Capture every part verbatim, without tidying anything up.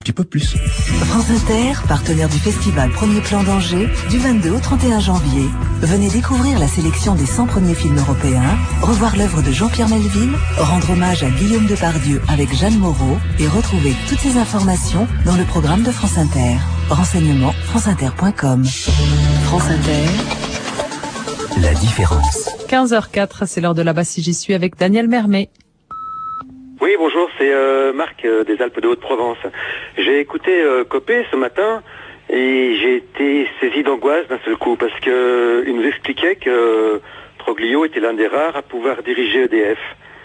petit peu plus. France Inter, partenaire du festival Premier Plan d'Angers, du vingt-deux au trente et un janvier. Venez découvrir la sélection des cent premiers films européens, revoir l'œuvre de Jean-Pierre Melville, rendre hommage à Guillaume Depardieu avec Jeanne Moreau et retrouver toutes ces informations dans le programme de France Inter. Renseignements franceinter point com. France Inter. La différence. quinze heures quatre, c'est l'heure de la Basse, j'y suis avec Daniel Mermet. Oui, bonjour, c'est euh, Marc euh, des Alpes de Haute-Provence. J'ai écouté euh, Copé ce matin et j'ai été saisi d'angoisse d'un seul coup parce que euh, il nous expliquait que euh, Troglio était l'un des rares à pouvoir diriger E D F.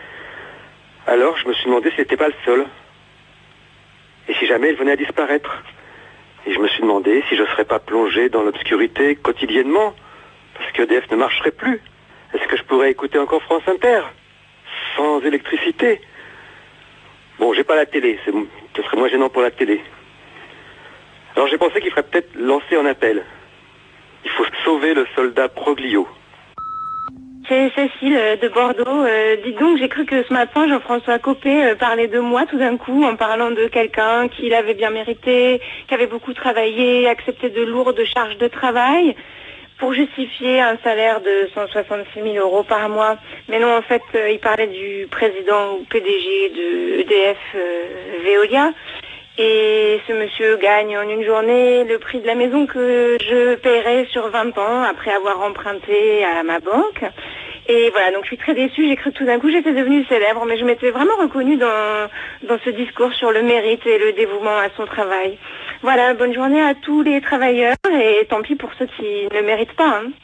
Alors je me suis demandé s'il n'était pas le seul. Et si jamais il venait à disparaître. Et je me suis demandé si je ne serais pas plongé dans l'obscurité quotidiennement parce que E D F ne marcherait plus. Est-ce que je pourrais écouter encore France Inter sans électricité? Bon, j'ai pas la télé, c'est, ce serait moins gênant pour la télé. Alors j'ai pensé qu'il ferait peut-être lancer un appel. Il faut sauver le soldat Proglio. C'est Cécile de Bordeaux. Euh, dites donc, j'ai cru que ce matin, Jean-François Copé euh, parlait de moi tout d'un coup en parlant de quelqu'un qui l'avait bien mérité, qui avait beaucoup travaillé, accepté de lourdes charges de travail, pour justifier un salaire de cent soixante-six mille euros par mois. Mais non, en fait, euh, il parlait du président ou P D G de E D F euh, Veolia. Et ce monsieur gagne en une journée le prix de la maison que je paierai sur vingt ans après avoir emprunté à ma banque. Et voilà, donc je suis très déçue. J'ai cru que tout d'un coup j'étais devenue célèbre, mais je m'étais vraiment reconnue dans, dans ce discours sur le mérite et le dévouement à son travail. Voilà, bonne journée à tous les travailleurs et tant pis pour ceux qui ne le méritent pas. Hein.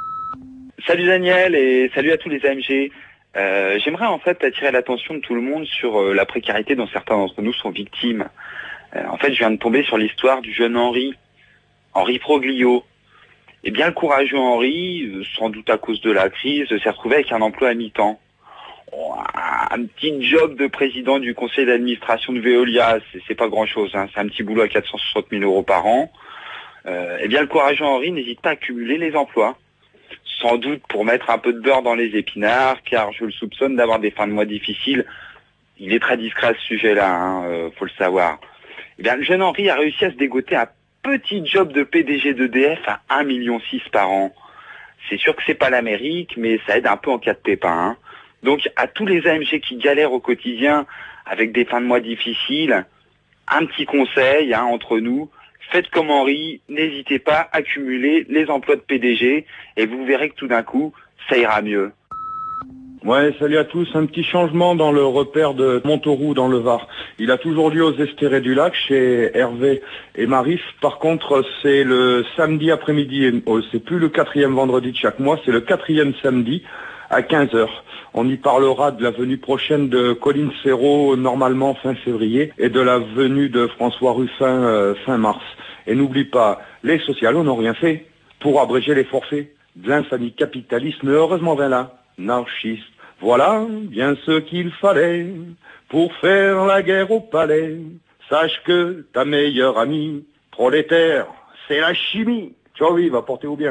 Salut Daniel et salut à tous les A M G. Euh, j'aimerais en fait attirer l'attention de tout le monde sur euh, la précarité dont certains d'entre nous sont victimes. Euh, en fait, je viens de tomber sur l'histoire du jeune Henri, Henri Proglio. Et bien le courageux Henri, sans doute à cause de la crise, s'est retrouvé avec un emploi à mi-temps. Oh, un petit job de président du conseil d'administration de Veolia, c'est, c'est pas grand-chose, hein, c'est un petit boulot à quatre cent soixante mille euros par an. Euh, et bien le courageux Henri n'hésite pas à cumuler les emplois. Sans doute pour mettre un peu de beurre dans les épinards, car je le soupçonne d'avoir des fins de mois difficiles. Il est très discret à ce sujet-là, hein, euh, faut le savoir. Et bien le jeune Henri a réussi à se dégoter un petit job de P D G d'E D F à un virgule six million par an. C'est sûr que c'est pas l'Amérique, mais ça aide un peu en cas de pépin. Hein. Donc à tous les A M G qui galèrent au quotidien avec des fins de mois difficiles, un petit conseil hein, entre nous, faites comme Henri, n'hésitez pas à cumuler les emplois de P D G et vous verrez que tout d'un coup, ça ira mieux. Ouais, salut à tous. Un petit changement dans le repère de Montauroux dans le Var. Il a toujours lieu aux Estérés du Lac chez Hervé et Maris. Par contre, c'est le samedi après-midi. C'est plus le quatrième vendredi de chaque mois, c'est le quatrième samedi à quinze heures. On y parlera de la venue prochaine de Colline Serrault, normalement fin février, et de la venue de François Ruffin euh, fin mars. Et n'oublie pas, les socialos n'ont rien fait pour abréger les forfaits de l'infamie capitaliste, mais heureusement ben là, anarchiste. Voilà bien ce qu'il fallait pour faire la guerre au palais. Sache que ta meilleure amie, prolétaire, c'est la chimie. Tu vois, oui, va porter au bien.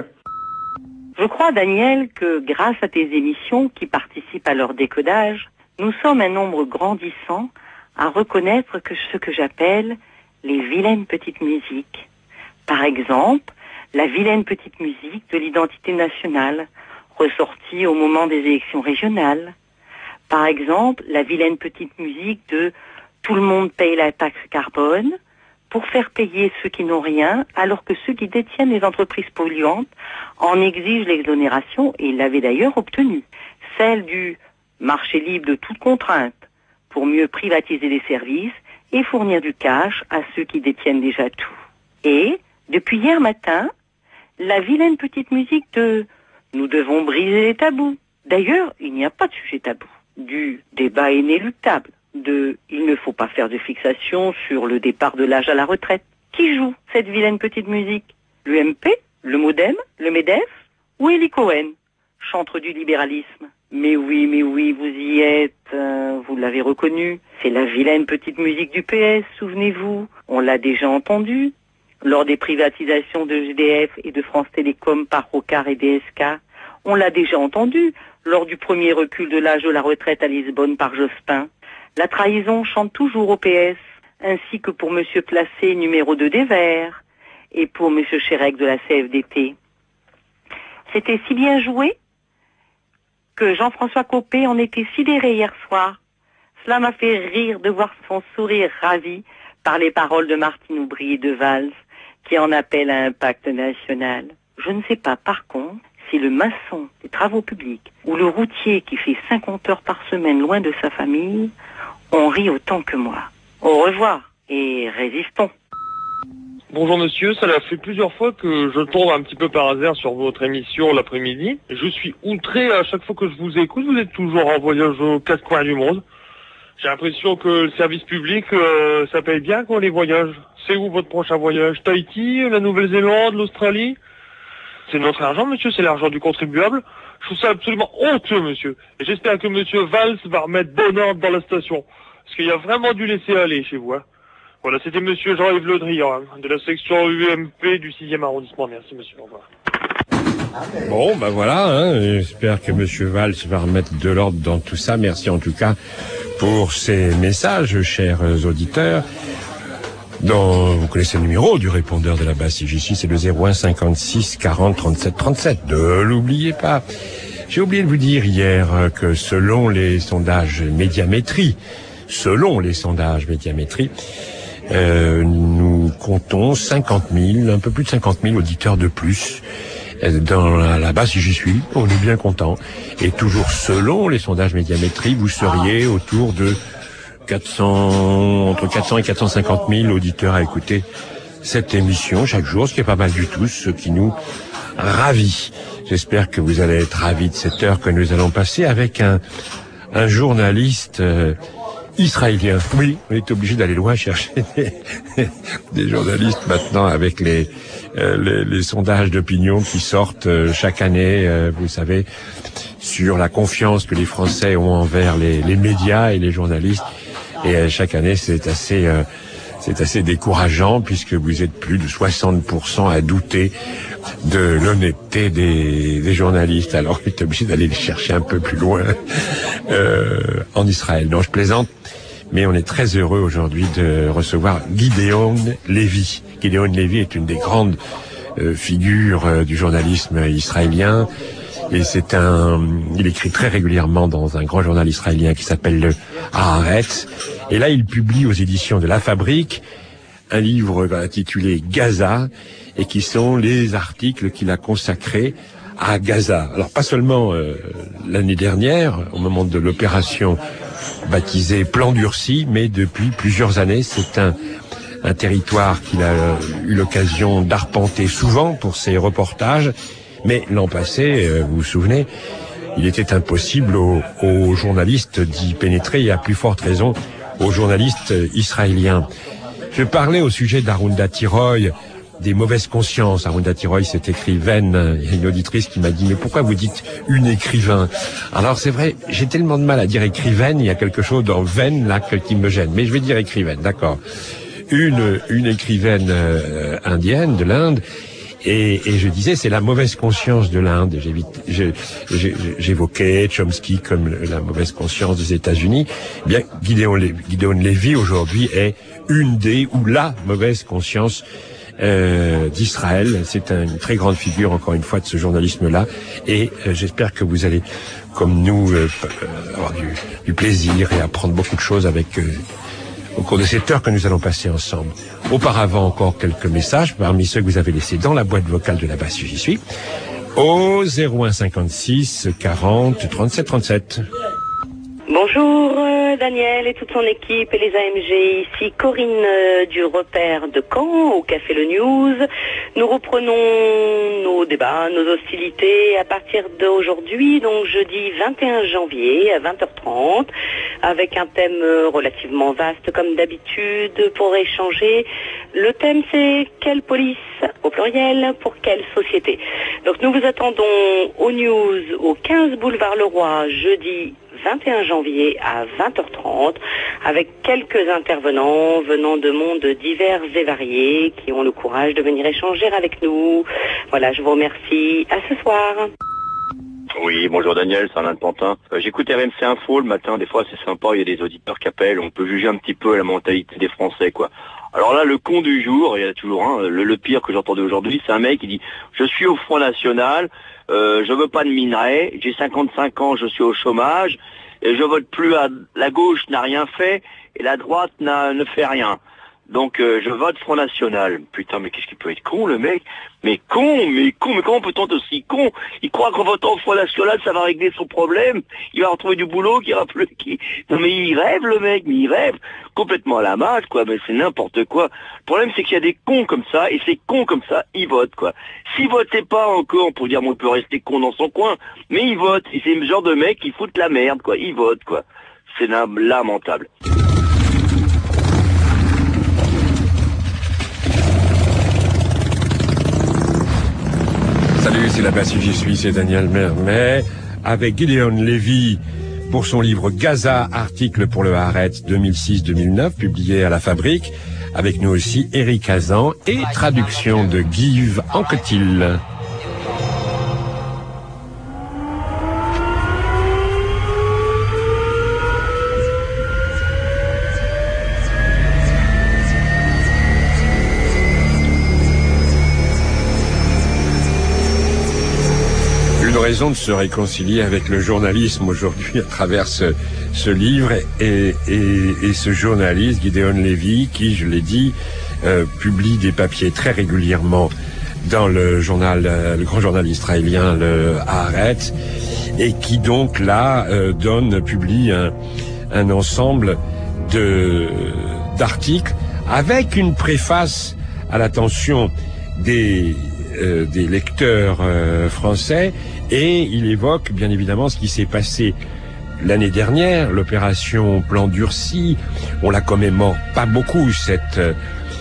Je crois, Daniel, que grâce à tes émissions qui participent à leur décodage, nous sommes un nombre grandissant à reconnaître que ce que j'appelle les vilaines petites musiques. Par exemple, la vilaine petite musique de l'identité nationale, ressortie au moment des élections régionales. Par exemple, la vilaine petite musique de « tout le monde paye la taxe carbone » pour faire payer ceux qui n'ont rien, alors que ceux qui détiennent les entreprises polluantes en exigent l'exonération, et ils l'avaient d'ailleurs obtenue. Celle du marché libre de toute contrainte pour mieux privatiser les services et fournir du cash à ceux qui détiennent déjà tout. Et, depuis hier matin, la vilaine petite musique de « nous devons briser les tabous ». D'ailleurs, il n'y a pas de sujet tabou. Du débat inéluctable, de « il ne faut pas faire de fixation sur le départ de l'âge à la retraite ». Qui joue cette vilaine petite musique? L'U M P? Le MoDem? Le MEDEF? Ou Eli Cohen, chantre du libéralisme? Mais oui, mais oui, vous y êtes, euh, vous l'avez reconnu. C'est la vilaine petite musique du P S, souvenez-vous. On l'a déjà entendu. Lors des privatisations de G D F et de France Télécom par Rocard et D S K. On l'a déjà entendu lors du premier recul de l'âge de la retraite à Lisbonne par Jospin. La trahison chante toujours au P S. ainsi que pour Monsieur Placé, numéro deux des Verts, et pour Monsieur Chérec de la C F D T. C'était si bien joué que Jean-François Copé en était sidéré hier soir. Cela m'a fait rire de voir son sourire ravi par les paroles de Martine Aubry et de Valls, qui en appellent à un pacte national. Je ne sais pas, par contre, si le maçon des travaux publics ou le routier qui fait cinquante heures par semaine loin de sa famille ont ri autant que moi. Au revoir et résistons. Bonjour monsieur, ça l'a fait plusieurs fois que je tombe un petit peu par hasard sur votre émission l'après-midi. Je suis outré à chaque fois que je vous écoute, vous êtes toujours en voyage aux quatre coins du monde. J'ai l'impression que le service public, euh, ça paye bien quand les voyages. C'est où votre prochain voyage? Tahiti, la Nouvelle-Zélande, l'Australie? C'est notre argent, monsieur, c'est l'argent du contribuable. Je trouve ça absolument honteux, monsieur. Et j'espère que monsieur Valls va remettre bon ordre dans la station. Parce qu'il y a vraiment dû laisser aller chez vous. Hein. Voilà, c'était monsieur Jean-Yves Le Drian, hein, de la section U M P du sixième arrondissement. Merci, monsieur. Au revoir. Bon, ben voilà, hein, j'espère que monsieur Valls va remettre de l'ordre dans tout ça. Merci en tout cas pour ces messages, chers auditeurs. Dans, vous connaissez le numéro du répondeur de la base C J C, c'est le zéro un cinquante-six quarante trente-sept trente-sept. Ne l'oubliez pas. J'ai oublié de vous dire hier que selon les sondages Médiamétrie, selon les sondages Médiamétrie, euh, nous comptons cinquante mille, un peu plus de cinquante mille auditeurs de plus dans la, la base si j'y suis. On est bien content. Et toujours selon les sondages Médiamétrie, vous seriez autour de quatre cents, entre quatre cents et quatre cent cinquante mille auditeurs à écouter cette émission chaque jour, ce qui est pas mal du tout, ce qui nous ravit. J'espère que vous allez être ravis de cette heure que nous allons passer avec un, un journaliste euh, israélien. Oui, on est obligé d'aller loin chercher des, des journalistes maintenant avec les, euh, les, les sondages d'opinion qui sortent euh, chaque année, euh, vous savez, sur la confiance que les Français ont envers les, les médias et les journalistes. Et euh, chaque année, c'est assez, euh, c'est assez décourageant puisque vous êtes plus de soixante pour cent à douter de l'honnêteté des, des journalistes. Alors, on est obligé d'aller les chercher un peu plus loin euh, en Israël. Non, je plaisante, mais on est très heureux aujourd'hui de recevoir Gideon Levy. Gideon Levy est une des grandes euh, figures euh, du journalisme israélien. Et c'est un, il écrit très régulièrement dans un grand journal israélien qui s'appelle le Haaretz. Et là, il publie aux éditions de La Fabrique un livre intitulé Gaza, et qui sont les articles qu'il a consacrés à Gaza. Alors pas seulement euh, l'année dernière, au moment de l'opération baptisée Plan Durci, mais depuis plusieurs années. C'est un, un territoire qu'il a euh, eu l'occasion d'arpenter souvent pour ses reportages. Mais l'an passé, euh, vous vous souvenez, il était impossible aux, aux journalistes d'y pénétrer, et à plus forte raison aux journalistes israéliens. Je parlais au sujet d'Arunda Tiroy, des mauvaises consciences. Arunda Tiroy, c'est écrivaine. Il y a une auditrice qui m'a dit, mais pourquoi vous dites une écrivain? Alors c'est vrai, j'ai tellement de mal à dire écrivaine, il y a quelque chose dans veine là qui me gêne. Mais je vais dire écrivaine, d'accord. Une, une écrivaine euh, indienne de l'Inde. Et, et je disais, c'est la mauvaise conscience de l'Inde. J'évoquais Chomsky comme la mauvaise conscience des États-Unis. Eh bien, Gideon Levy, Gideon Levy aujourd'hui est une des ou la mauvaise conscience euh, d'Israël. C'est une très grande figure, encore une fois, de ce journalisme-là. Et euh, j'espère que vous allez, comme nous, euh, avoir du, du plaisir et apprendre beaucoup de choses avec... Euh, au cours de cette heure que nous allons passer ensemble. Auparavant, encore quelques messages, parmi ceux que vous avez laissés dans la boîte vocale de la base J'y suis, au zéro un cinquante-six quarante trente-sept trente-sept. Bonjour euh, Daniel et toute son équipe et les A M G, ici Corinne euh, du repère de Caen au Café Le News. Nous reprenons nos débats, nos hostilités à partir d'aujourd'hui, donc jeudi vingt et un janvier à vingt heures trente, avec un thème relativement vaste comme d'habitude pour échanger. Le thème c'est quelle police au pluriel pour quelle société. Donc nous vous attendons aux news au quinze boulevard Leroy jeudi vingt et un janvier à vingt heures trente avec quelques intervenants venant de mondes divers et variés qui ont le courage de venir échanger avec nous. Voilà, je vous remercie. À ce soir. Oui, bonjour Daniel, c'est Alain de Pantin. Euh, J'écoute R M C Info le matin, des fois c'est sympa, il y a des auditeurs qui appellent, on peut juger un petit peu la mentalité des Français, quoi. Alors là, le con du jour, il y a toujours un, le, le pire que j'entendais aujourd'hui, c'est un mec qui dit « Je suis au Front National, euh, je veux pas de minerais, j'ai cinquante-cinq ans, je suis au chômage, et je vote plus à la gauche n'a rien fait, et la droite n'a, ne fait rien. Donc euh, je vote Front National. » Putain, mais qu'est-ce qu'il peut être con, le mec? Mais con, mais con, mais comment peut-on être aussi con? Il croit qu'en votant au Front National, ça va régler son problème. Il va retrouver du boulot, qui ira plus... Qui... Non mais il rêve, le mec, mais il rêve. Complètement à la marge, quoi, mais c'est n'importe quoi. Le problème, c'est qu'il y a des cons comme ça, et ces cons comme ça, ils votent, quoi. S'ils votaient pas encore, pour dire, bon, il peut rester con dans son coin, mais ils votent. Et c'est le genre de mec qui foutent la merde, quoi. Ils votent, quoi. C'est lamentable. Salut, c'est la Bastille, j'y suis, c'est Daniel Mermet, avec Gideon Levy pour son livre Gaza, article pour le Haaretz deux mille six deux mille neuf, publié à la Fabrique. Avec nous aussi Eric Hazan et traduction de Guy Anquetil. Raison de se réconcilier avec le journalisme aujourd'hui à travers ce, ce livre et, et, et ce journaliste Gideon Levy qui, je l'ai dit, euh, publie des papiers très régulièrement dans le journal, euh, le grand journal israélien, le Haaretz, et qui donc là euh, donne, publie un, un ensemble de d'articles avec une préface à l'attention des euh, des lecteurs euh, français. Et il évoque bien évidemment ce qui s'est passé l'année dernière, l'opération Plan Durci. On la commémore pas beaucoup, cette euh,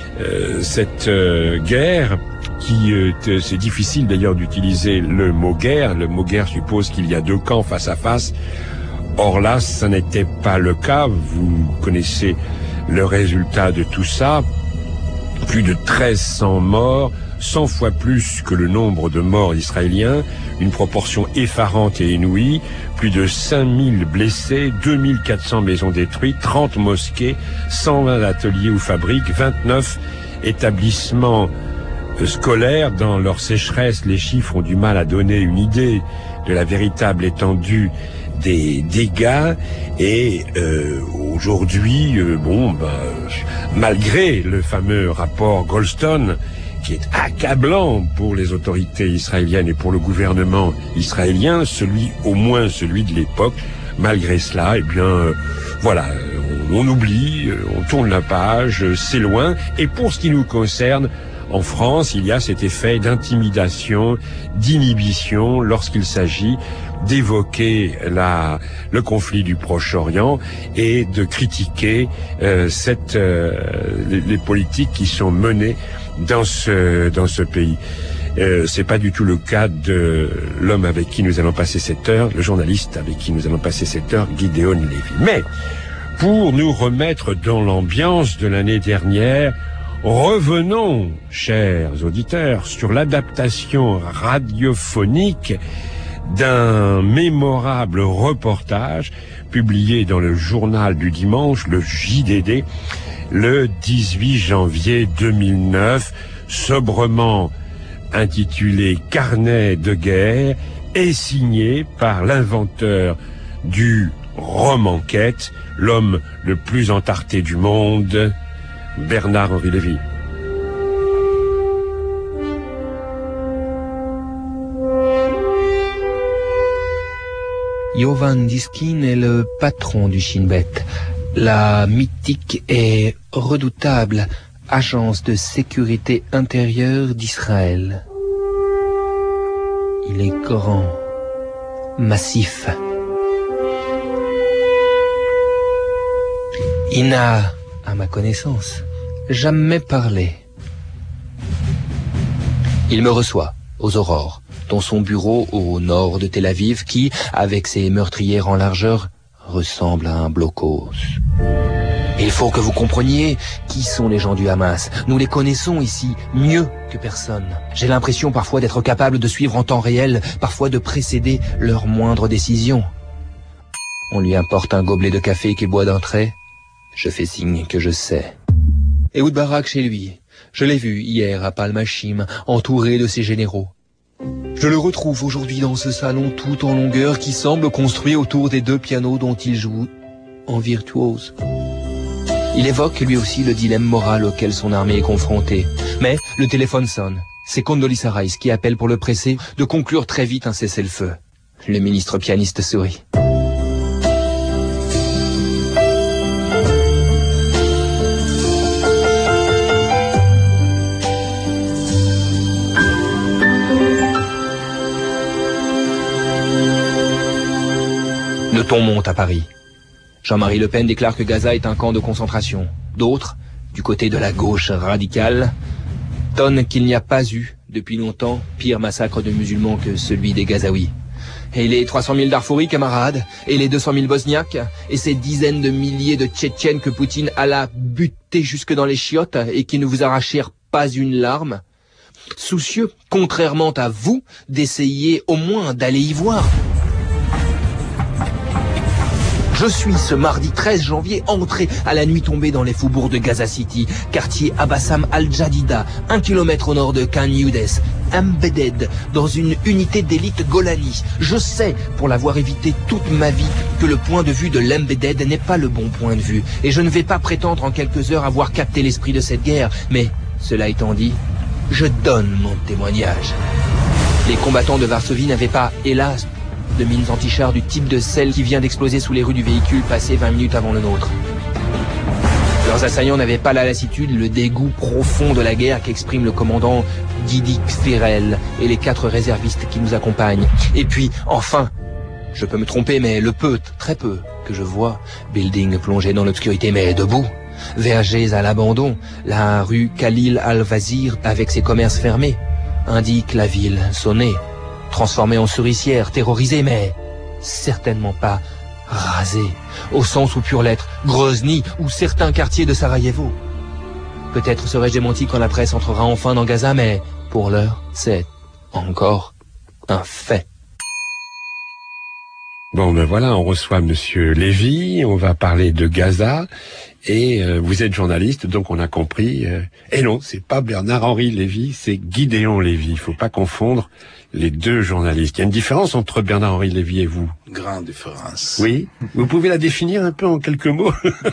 cette euh, guerre, qui euh, c'est difficile d'ailleurs d'utiliser le mot guerre. Le mot guerre suppose qu'il y a deux camps face à face. Or là, ça n'était pas le cas. Vous connaissez le résultat de tout ça. Plus de treize cents morts, cent fois plus que le nombre de morts israéliens, une proportion effarante et inouïe, plus de cinq mille blessés, deux mille quatre cents maisons détruites, trente mosquées, cent vingt ateliers ou fabriques, vingt-neuf établissements scolaires. Dans leur sécheresse, les chiffres ont du mal à donner une idée de la véritable étendue des dégâts. Et euh, aujourd'hui, euh, bon, ben, malgré le fameux rapport Goldstone, qui est accablant pour les autorités israéliennes et pour le gouvernement israélien, celui, au moins celui de l'époque, malgré cela, eh bien, euh, voilà, on, on oublie, on tourne la page, c'est loin. Et pour ce qui nous concerne, en France, il y a cet effet d'intimidation, d'inhibition lorsqu'il s'agit d'évoquer la, le conflit du Proche-Orient et de critiquer euh, cette, euh, les, les politiques qui sont menées dans ce dans ce pays. Euh, c'est pas du tout le cas de l'homme avec qui nous allons passer cette heure, le journaliste avec qui nous allons passer cette heure, Gideon Levy. Mais pour nous remettre dans l'ambiance de l'année dernière, revenons, chers auditeurs, sur l'adaptation radiophonique d'un mémorable reportage publié dans le journal du dimanche, le J D D, le dix-huit janvier deux mille neuf, sobrement intitulé « Carnet de guerre » et signé par l'inventeur du roman-enquête, l'homme le plus entarté du monde, Bernard-Henri Lévy. Yovan Diskin est le patron du Shin Bet, la mythique et redoutable agence de sécurité intérieure d'Israël. Il est grand, massif. Il n'a, à ma connaissance, jamais parlé. Il me reçoit aux aurores, dans son bureau au nord de Tel Aviv qui, avec ses meurtrières en largeur, ressemble à un blocos. Et Il faut que vous compreniez qui sont les gens du Hamas. Nous les connaissons ici mieux que personne. J'ai l'impression parfois d'être capable de suivre en temps réel, parfois de précéder leurs moindres décisions. On lui importe un gobelet de café qu'il boit d'un trait. Je fais signe que je sais. Ehud Barak chez lui. Je l'ai vu hier à Palmachim, entouré de ses généraux. Je le retrouve aujourd'hui dans ce salon tout en longueur qui semble construit autour des deux pianos dont il joue en virtuose. Il évoque lui aussi le dilemme moral auquel son armée est confrontée. Mais le téléphone sonne. C'est Condoleezza Rice qui appelle pour le presser de conclure très vite un cessez-le-feu. Le ministre pianiste sourit. Le ton monte à Paris. Jean-Marie Le Pen déclare que Gaza est un camp de concentration. D'autres, du côté de la gauche radicale, tonnent qu'il n'y a pas eu, depuis longtemps, pire massacre de musulmans que celui des Gazaouis. Et les trois cent mille Darfouris, camarades, et les deux cent mille Bosniaques, et ces dizaines de milliers de Tchétchènes que Poutine alla buter jusque dans les chiottes et qui ne vous arrachèrent pas une larme, soucieux, contrairement à vous, d'essayer au moins d'aller y voir. Je suis ce mardi treize janvier entré à la nuit tombée dans les faubourgs de Gaza City, quartier Abassam al-Jadida, un kilomètre au nord de Khan Younes, embedded dans une unité d'élite Golani. Je sais, pour l'avoir évité toute ma vie, que le point de vue de l'embedded n'est pas le bon point de vue, et je ne vais pas prétendre en quelques heures avoir capté l'esprit de cette guerre, mais, cela étant dit, je donne mon témoignage. Les combattants de Varsovie n'avaient pas, hélas, de mines anti-chars du type de celle qui vient d'exploser sous les rues du véhicule passé vingt minutes avant le nôtre. Leurs assaillants n'avaient pas la lassitude, le dégoût profond de la guerre qu'exprime le commandant Didier Firel et les quatre réservistes qui nous accompagnent. Et puis, enfin, je peux me tromper, mais le peu, très peu, que je vois, building plongé dans l'obscurité, mais debout, vergers à l'abandon, la rue Khalil al-Wazir avec ses commerces fermés, indique la ville sonnée, transformée en souricière, terrorisée, mais certainement pas rasée, au sens où pure lettre, Grozny ou certains quartiers de Sarajevo. Peut-être serai-je démenti quand la presse entrera enfin dans Gaza, mais pour l'heure, c'est encore un fait. Bon, ben voilà, on reçoit Monsieur Lévy, on va parler de Gaza, et euh, vous êtes journaliste, donc on a compris. Euh, et non, c'est pas Bernard-Henri Lévy, c'est Gideon Lévy. Il faut pas confondre les deux journalistes. Il y a une différence entre Bernard-Henri Lévy et vous. Grande différence. Oui. Vous pouvez la définir un peu en quelques mots?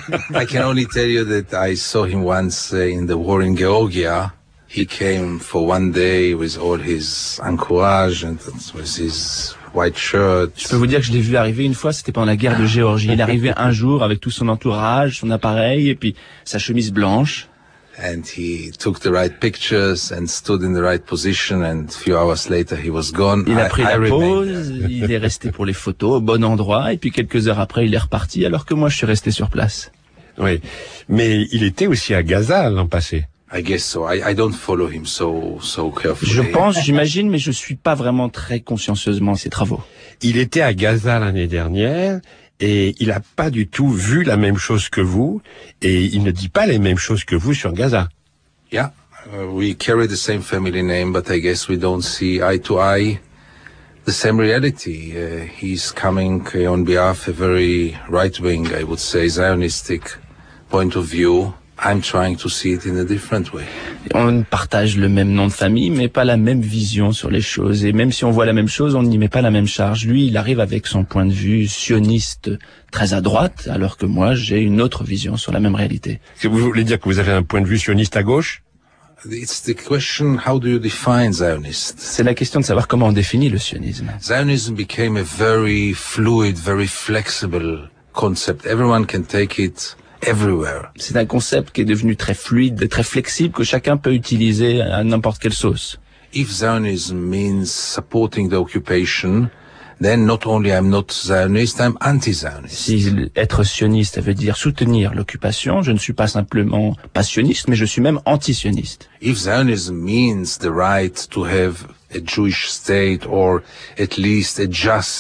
I can only tell you that I saw him once uh, in the war in Georgia. He came for one day with all his encourage and with his white shirt. Je peux vous dire que je l'ai vu arriver une fois, c'était pendant la guerre de Géorgie. Il est arrivé un jour avec tout son entourage, son appareil et puis sa chemise blanche. And he took the right pictures and stood in the right position and a few hours later he was gone. Il a pris I, la I pause, il est resté pour les photos au bon endroit et puis quelques heures après il est reparti alors que moi je suis resté sur place. Oui, mais il était aussi à Gaza l'an passé. I guess so. I, I don't follow him so so carefully. Je pense, j'imagine, mais je suis pas vraiment très consciencieusement ses travaux. Il était à Gaza l'année dernière et il a pas du tout vu la même chose que vous et il ne dit pas les mêmes choses que vous sur Gaza. Yeah, uh, we carry the same family name, but I guess we don't see eye to eye the same reality. Uh, he's coming uh, on behalf of a very right-wing, I would say, Zionistic point of view. I'm trying to see it in a different way. On partage le même nom de famille, mais pas la même vision sur les choses. Et même si on voit la même chose, on n'y met pas la même charge. Lui, il arrive avec son point de vue sioniste très à droite, alors que moi, j'ai une autre vision sur la même réalité. Vous voulez dire que vous avez un point de vue sioniste à gauche? It's the question, how do you define Zionist? C'est la question de savoir comment on définit le sionisme. Zionism became a very fluid, very flexible concept. Everyone can take it everywhere. C'est un concept qui est devenu très fluide, très flexible, que chacun peut utiliser à n'importe quelle sauce. If Zionism means supporting the occupation, then not only I'm not Zionist, I'm anti-Zionist. Si être sioniste, ça veut dire soutenir l'occupation, je ne suis pas simplement pas sioniste, mais je suis même anti-sioniste. If Zionism means the right to have a Jewish state or at least a just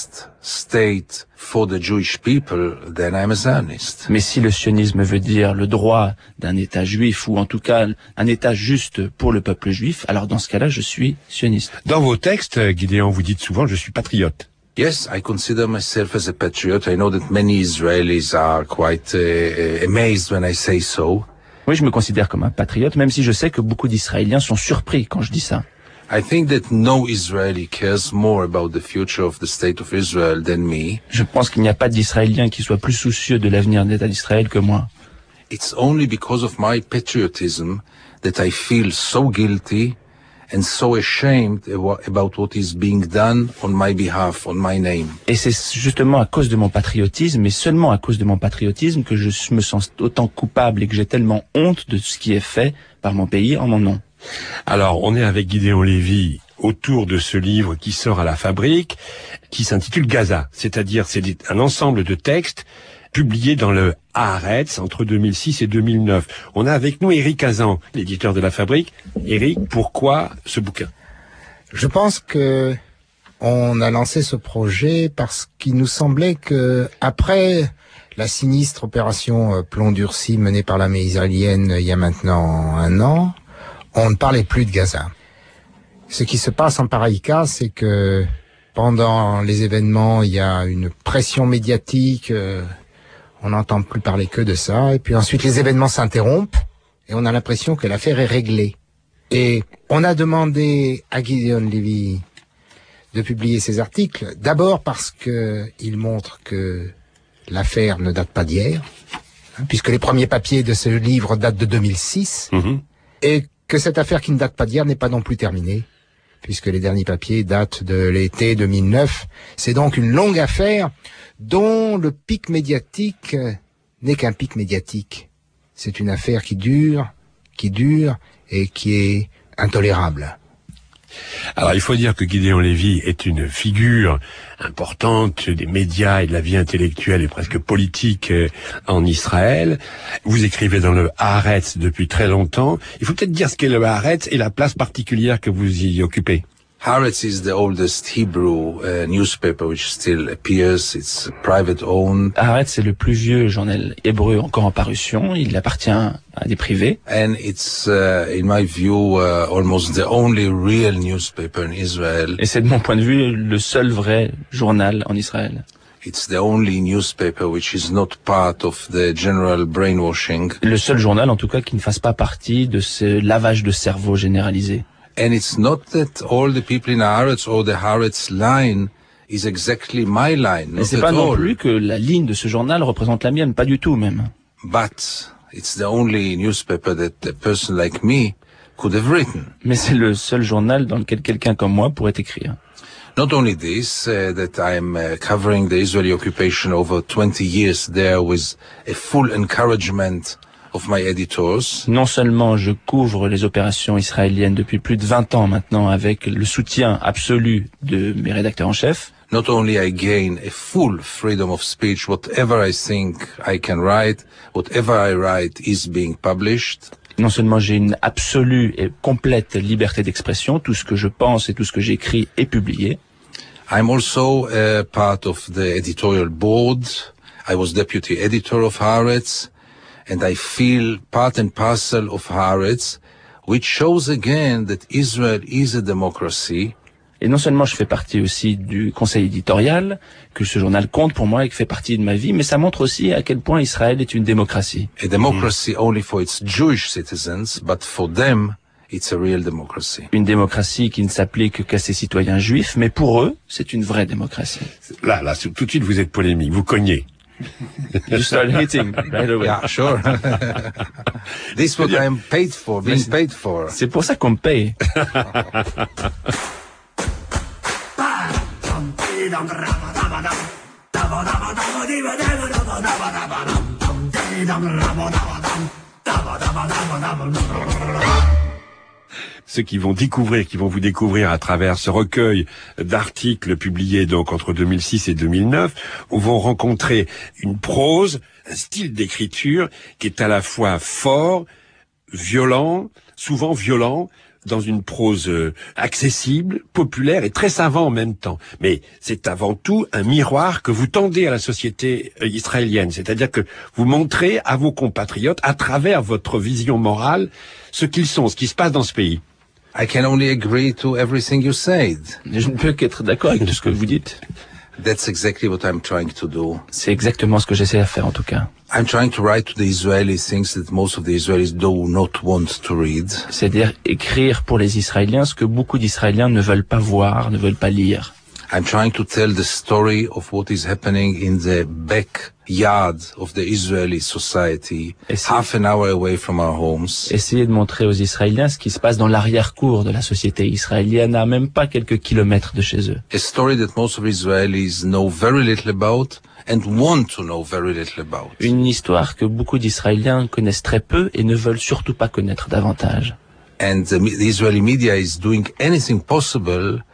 state for the Jewish people, then I'm a Zionist. Mais si le sionisme veut dire le droit d'un État juif, ou en tout cas un État juste pour le peuple juif, alors dans ce cas-là, je suis sioniste. Dans vos textes, Gideon, vous dites souvent « je suis patriote ». Yes, I consider myself as a patriot. I know that many Israelis are quite uh, amazed when I say so. Oui, je me considère comme un patriote, même si je sais que beaucoup d'Israéliens sont surpris quand je dis ça. I think that no Israeli cares more about the future of the state of Israel than me. Je pense qu'il n'y a pas d'Israélien qui soit plus soucieux de l'avenir de l'État d'Israël que moi. It's only because of my patriotism that I feel so guilty and so ashamed about what is being done on my behalf, on my name. Et c'est justement à cause de mon patriotisme, et seulement à cause de mon patriotisme, que je me sens autant coupable et que j'ai tellement honte de ce qui est fait par mon pays en mon nom. Alors, on est avec Gideon Levy autour de ce livre qui sort à la Fabrique, qui s'intitule Gaza. C'est-à-dire, c'est un ensemble de textes publiés dans le Haaretz entre deux mille six et deux mille neuf. On a avec nous Éric Hazan, l'éditeur de la Fabrique. Éric, pourquoi ce bouquin? Je pense que on a lancé ce projet parce qu'il nous semblait que, après la sinistre opération Plomb Durci menée par l'armée israélienne il y a maintenant un an, on ne parlait plus de Gaza. Ce qui se passe en pareil cas, c'est que pendant les événements, il y a une pression médiatique, euh, on n'entend plus parler que de ça, et puis ensuite les événements s'interrompent, et on a l'impression que l'affaire est réglée. Et on a demandé à Gideon Levy de publier ces articles, d'abord parce que il montre que l'affaire ne date pas d'hier, hein, puisque les premiers papiers de ce livre datent de deux mille six, mmh. et que cette affaire qui ne date pas d'hier n'est pas non plus terminée, puisque les derniers papiers datent de l'été deux mille neuf. C'est donc une longue affaire dont le pic médiatique n'est qu'un pic médiatique. C'est une affaire qui dure, qui dure et qui est intolérable. Alors, il faut dire que Gideon Levy est une figure importante des médias et de la vie intellectuelle et presque politique en Israël. Vous écrivez dans le Haaretz depuis très longtemps. Il faut peut-être dire ce qu'est le Haaretz et la place particulière que vous y occupez. Haaretz is the oldest Hebrew uh, newspaper which still appears. It's private owned. Haaretz, c'est le plus vieux journal hébreu encore en parution. Il appartient à des privés. And it's, uh, in my view, uh, almost the only real newspaper in Israel. Et c'est de mon point de vue le seul vrai journal en Israël. It's the only newspaper which is not part of the general brainwashing. Le seul journal, en tout cas, qui ne fasse pas partie de ce lavage de cerveau généralisé. And it's not that all the people in Haaretz or the Haaretz line is exactly my line. Et c'est pas non plus que la ligne de ce journal représente la mienne, pas du tout même. But it's the only newspaper that a person like me could have written. Mais c'est le seul journal dans lequel quelqu'un comme moi pourrait écrire. Not only this, uh, that I'm uh, covering the Israeli occupation over twenty years there with a full encouragement of my editors. Non seulement je couvre les opérations israéliennes depuis plus de vingt ans maintenant avec le soutien absolu de mes rédacteurs en chef. Not only I gain a full freedom of speech, whatever I think I can write, whatever I write is being published. Non seulement j'ai une absolue et complète liberté d'expression, tout ce que je pense et tout ce que j'écris est publié. I'm also uh, part of the editorial board. I was deputy editor of Haaretz. And I feel part and parcel of Haaretz, which shows again that Israel is a democracy. Et non seulement je fais partie aussi du conseil éditorial, que ce journal compte pour moi et qui fait partie de ma vie, mais ça montre aussi à quel point Israël est une démocratie. A democracy only for its Jewish citizens, but for them, it's a real democracy. Une démocratie qui ne s'applique qu'à ses citoyens juifs, mais pour eux, c'est une vraie démocratie. Là, là, tout de suite, vous êtes polémique, vous cognez. You start hitting right away. Yeah, sure. This is what I'm paid for, being paid for. C'est pour ça qu'on me paye. Ceux qui vont découvrir, qui vont vous découvrir à travers ce recueil d'articles publiés donc entre deux mille six et deux mille neuf, vont rencontrer une prose, un style d'écriture qui est à la fois fort, violent, souvent violent, dans une prose euh, accessible, populaire et très savant en même temps. Mais c'est avant tout un miroir que vous tendez à la société euh, israélienne. C'est-à-dire que vous montrez à vos compatriotes, à travers votre vision morale, ce qu'ils sont, ce qui se passe dans ce pays. I can only agree to everything you said. Je ne peux qu'être d'accord avec tout ce que vous dites. That's exactly what I'm trying to do. C'est exactement ce que j'essaie de faire en tout cas. I'm trying to write to the Israelis things that most of the Israelis do not want to read. C'est-à-dire écrire pour les Israéliens ce que beaucoup d'Israéliens ne veulent pas voir, ne veulent pas lire. I'm trying to tell the story of what is happening in the backyard of the Israeli society, Essayer, half an hour away from our homes. Essayer de montrer aux Israéliens ce qui se passe dans l'arrière-cour de la société israélienne, à même pas quelques kilomètres de chez eux. A story that most of Israelis know very little about and want to know very little about. Une histoire que beaucoup d'Israéliens connaissent très peu et ne veulent surtout pas connaître davantage. And the, the Israeli media is doing anything possible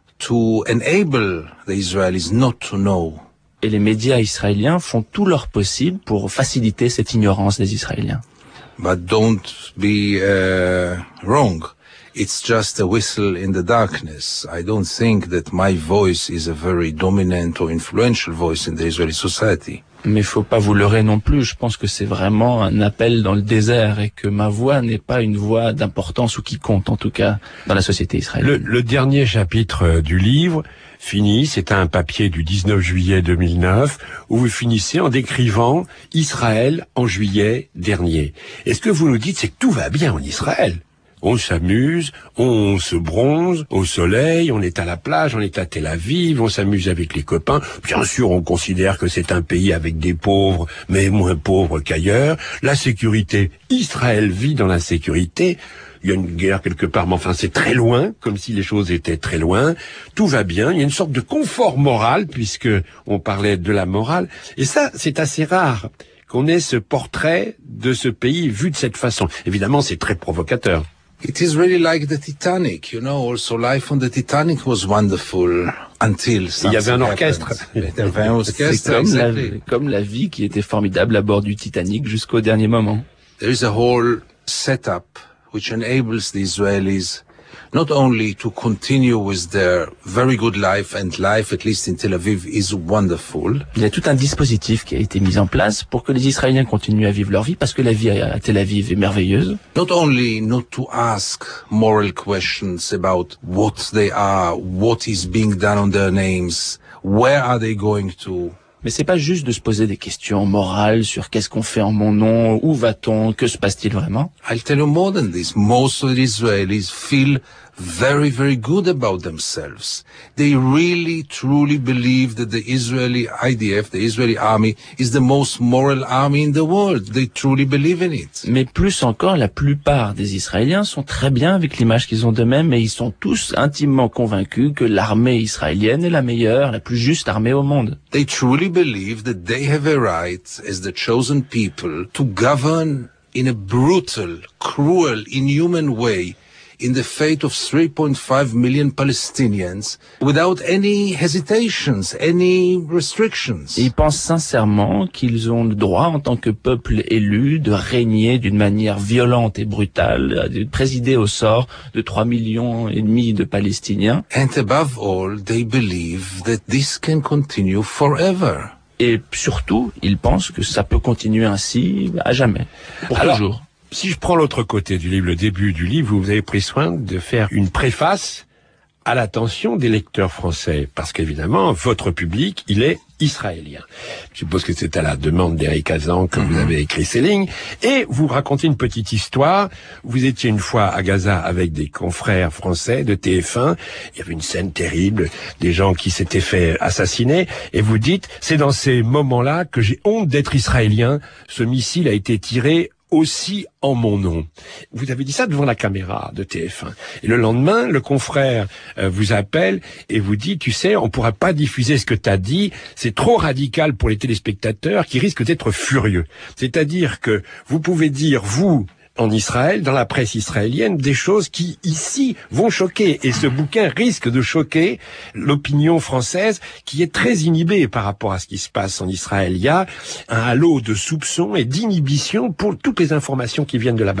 to enable the Israelis not to know. Et les médias israéliens font tout leur possible pour faciliter cette ignorance des Israéliens. But don't be uh, wrong. It's just a whistle in the darkness. I don't think that my voice is a very dominant or influential voice in the Israeli society. Mais faut pas vous leurrer non plus. Je pense que c'est vraiment un appel dans le désert et que ma voix n'est pas une voix d'importance ou qui compte, en tout cas, dans la société israélienne. Le, le dernier chapitre du livre finit, c'est un papier du dix-neuf juillet deux mille neuf, où vous finissez en décrivant Israël en juillet dernier. Et ce que vous nous dites, c'est que tout va bien en Israël. On s'amuse, on se bronze au soleil, on est à la plage, on est à Tel Aviv, on s'amuse avec les copains. Bien sûr, on considère que c'est un pays avec des pauvres, mais moins pauvres qu'ailleurs. La sécurité, Israël vit dans la sécurité. Il y a une guerre quelque part, mais enfin c'est très loin, comme si les choses étaient très loin. Tout va bien, il y a une sorte de confort moral, puisque on parlait de la morale. Et ça, c'est assez rare qu'on ait ce portrait de ce pays vu de cette façon. Évidemment, c'est très provocateur. It is really like the Titanic, you know, also life on the Titanic was wonderful until il y avait un orchestre. Il y avait un orchestre, c'est comme, exactly. la, comme la vie qui était formidable à bord du Titanic jusqu'au dernier moment. There is a whole setup which enables the Israelis not only to continue with their very good life, and life, at least in Tel Aviv, is wonderful. Il y a tout un dispositif qui a été mis en place pour que les Israéliens continuent à vivre leur vie, parce que la vie à Tel Aviv est merveilleuse. Not only not to ask moral questions about what they are, what is being done on their names, where are they going to. Mais c'est pas juste de se poser des questions morales sur qu'est-ce qu'on fait en mon nom, où va-t-on, que se passe-t-il vraiment. I'll tell you more than this. Most of the Israelis feel very, very good about themselves. They really, truly believe that the Israeli I D F, the Israeli army, is the most moral army in the world. They truly believe in it. Mais plus encore, la plupart des Israéliens sont très bien avec l'image qu'ils ont d'eux-mêmes et ils sont tous intimement convaincus que l'armée israélienne est la meilleure, la plus juste armée au monde. They truly believe that they have a right, as the chosen people, to govern in a brutal, cruel, inhuman way in the fate of three point five million Palestinians without any hesitations, any restrictions. Ils pensent sincèrement qu'ils ont le droit, en tant que peuple élu, de régner d'une manière violente et brutale, de présider au sort de trois millions et demi de Palestiniens. And above all, they believe that this can continue forever. Et surtout, ils pensent que ça peut continuer ainsi à jamais, pour Alors, toujours. Si je prends l'autre côté du livre, le début du livre, vous avez pris soin de faire une préface à l'attention des lecteurs français, parce qu'évidemment, votre public, il est israélien. Je suppose que c'est à la demande d'Éric Hazan que mm-hmm. vous avez écrit ces lignes, et vous racontez une petite histoire. Vous étiez une fois à Gaza avec des confrères français de T F un, il y avait une scène terrible, des gens qui s'étaient fait assassiner, et vous dites, c'est dans ces moments-là que j'ai honte d'être israélien, ce missile a été tiré aussi en mon nom. Vous avez dit ça devant la caméra de T F un. Et le lendemain, le confrère euh, vous appelle et vous dit, tu sais, on pourra pas diffuser ce que tu as dit, c'est trop radical pour les téléspectateurs qui risquent d'être furieux. C'est-à-dire que vous pouvez dire, vous, en Israël, dans la presse israélienne, des choses qui, ici, vont choquer. Et ce bouquin risque de choquer l'opinion française qui est très inhibée par rapport à ce qui se passe en Israël. Il y a un halo de soupçons et d'inhibition pour toutes les informations qui viennent de là-bas.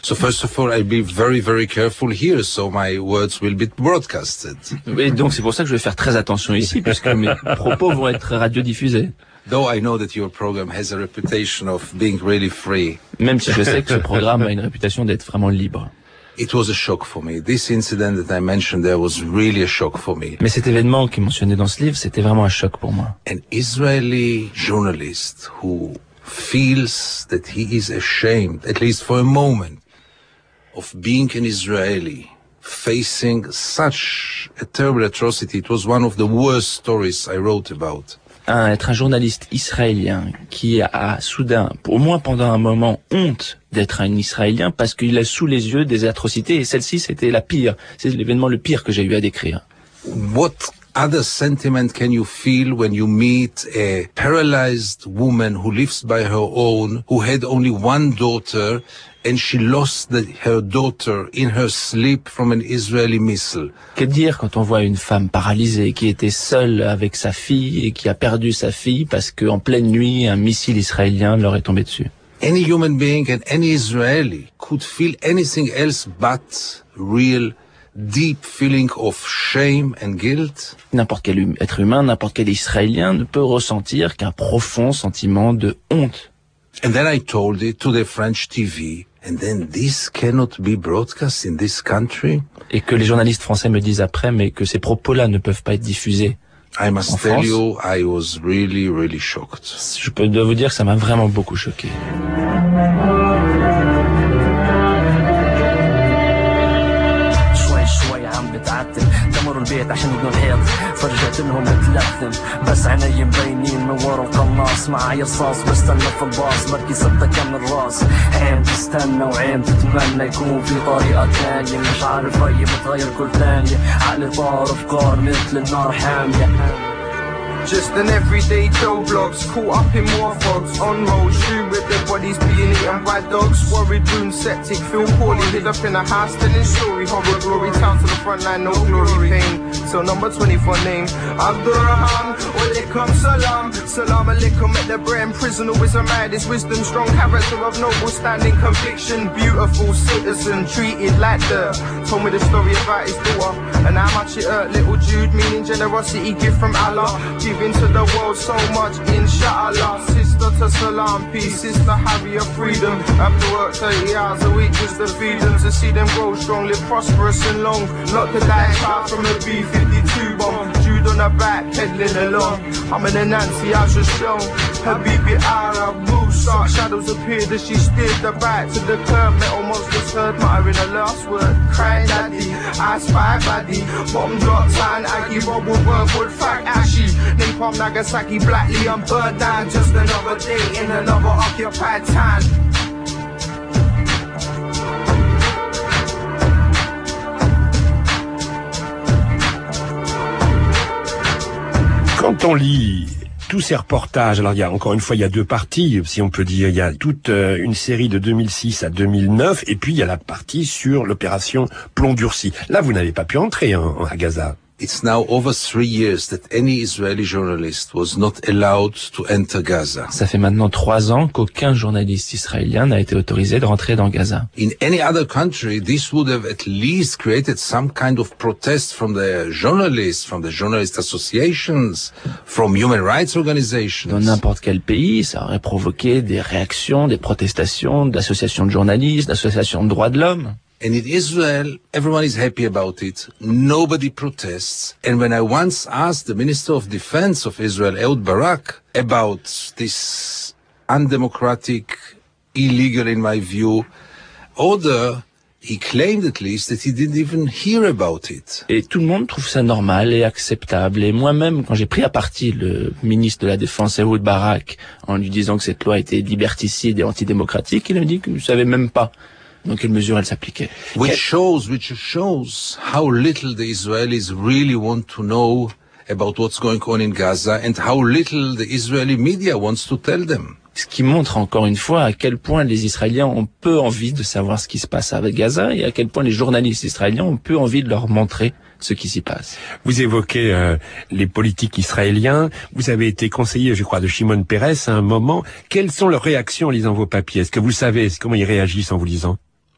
So first of all, I'll be very, very careful here, so my words will be broadcasted. Et donc c'est pour ça que je vais faire très attention ici, puisque mes propos vont être radiodiffusés. Though I know that your program has a reputation of being really free. Même si je sais que ce programme a une réputation d'être vraiment libre. It was a shock for me. This incident that I mentioned there was really a shock for me. Mais cet événement qui est mentionné dans ce livre, c'était vraiment un choc pour moi. An Israeli journalist who feels that he is ashamed, at least for a moment, of being an Israeli, facing such a terrible atrocity. It was one of the worst stories I wrote about. Un, être un journaliste israélien qui a soudain, au moins pendant un moment, honte d'être un Israélien parce qu'il a sous les yeux des atrocités et celle-ci c'était la pire. C'est l'événement le pire que j'ai eu à décrire. What other sentiment can you feel when you meet a paralyzed woman who lives by her own, who had only one daughter, and she lost the, her daughter in her sleep from an Israeli missile? Que dire quand on voit une femme paralysée qui était seule avec sa fille et qui a perdu sa fille parce qu'en pleine nuit, un missile israélien leur est tombé dessus? Any human being and any Israeli could feel anything else but real deep feeling of shame and guilt. N'importe quel être humain, n'importe quel Israélien ne peut ressentir qu'un profond sentiment de honte. And then I told it to the French T V, and then this cannot be broadcast in this country. Et que les journalistes français me disent après, mais que ces propos-là ne peuvent pas être diffusés. I must en tell France. you, I was really, really shocked. Je peux dois vous dire que ça m'a vraiment beaucoup choqué. دمروا البيت عشان يبنوا الحيط فرجعت لهم اتلثم بس عيني مبينين من ورا القناص معي رصاص بستنى في الباص بركي صدق كم الراس عين تستنى وعين تتمنى يكون في طريقة تانية مش عارف هي بتغير كل ثانية عقلي طار افكار مثل النار حامية. Just an everyday Joe blogs, caught up in more fogs. On road, strewn with their bodies being eaten by dogs. Worried, wound, septic, feel poorly. Hid up in a house, telling story. Horror, glory, town to the front line, no glory, pain. So number twenty-four name, Abdurrahman, Walaikum Salam. Salam alaikum at the brain. Prisoner with a mad, his wisdom, strong character of noble standing, conviction. Beautiful citizen, treated like dirt. Told me the story about his daughter and how much it hurt. Little Jude, meaning generosity, gift from Allah. Into the world so much, inshallah. Sister to Salam, peace. Sister Harrier, freedom. After work thirty hours a week just to feed them, to see them grow strong, live prosperous and long. Not to die far from a B fifty-two bomb. Jude on her back, peddling along. I'm in a Nancy, I was shown. Habibi Arab, move, stark shadows appeared as she steered the back to the curb. Metal monsters heard, muttering her last word. Crying daddy, I spy baddie. Bomb drop, time, Aggie, Robo, Wormwood, Fag, Ashy. Napalm, Nagasaki, Blackley, I'm burned down. Just another day in another occupied time. Quand on lit tous ces reportages, alors il y a encore une fois il y a deux parties, si on peut dire, il y a toute euh, une série de deux mille six à deux mille neuf, et puis il y a la partie sur l'opération Plomb Durci. Là, vous n'avez pas pu entrer hein, à Gaza. It's now over three years that any Israeli journalist was not allowed to enter Gaza. Ça fait maintenant trois ans qu'aucun journaliste israélien n'a été autorisé de rentrer dans Gaza. In any other country, this would have at least created some kind of protest from the journalists, from the journalist associations, from human rights organizations. Dans n'importe quel pays, ça aurait provoqué des réactions, des protestations d'associations de journalistes, d'associations de droits de l'homme. And in Israel, everyone is happy about it. Nobody protests. And when I once asked the Minister of Defense of Israel, Ehud Barak, about this undemocratic, illegal in my view, order, he claimed at least that he didn't even hear about it. Et tout le monde trouve ça normal et acceptable. Et moi-même, quand j'ai pris à partie le ministre de la Défense, Ehud Barak, en lui disant que cette loi était liberticide et antidémocratique, il m'a dit qu'il ne savait même pas dans quelle mesure elle s'appliquait. Which shows, which shows how little the Israelis really want to know about what's going on in Gaza and how little the Israeli media wants to tell them. Ce qui montre encore une fois à quel point les Israéliens ont peu envie de savoir ce qui se passe avec Gaza et à quel point les journalistes israéliens ont peu envie de leur montrer ce qui s'y passe. Vous évoquez euh, les politiques israéliens. Vous avez été conseiller, je crois, de Shimon Peres à un moment. Quelles sont leurs réactions en lisant vos papiers? Est-ce que vous savez comment ils réagissent en vous lisant?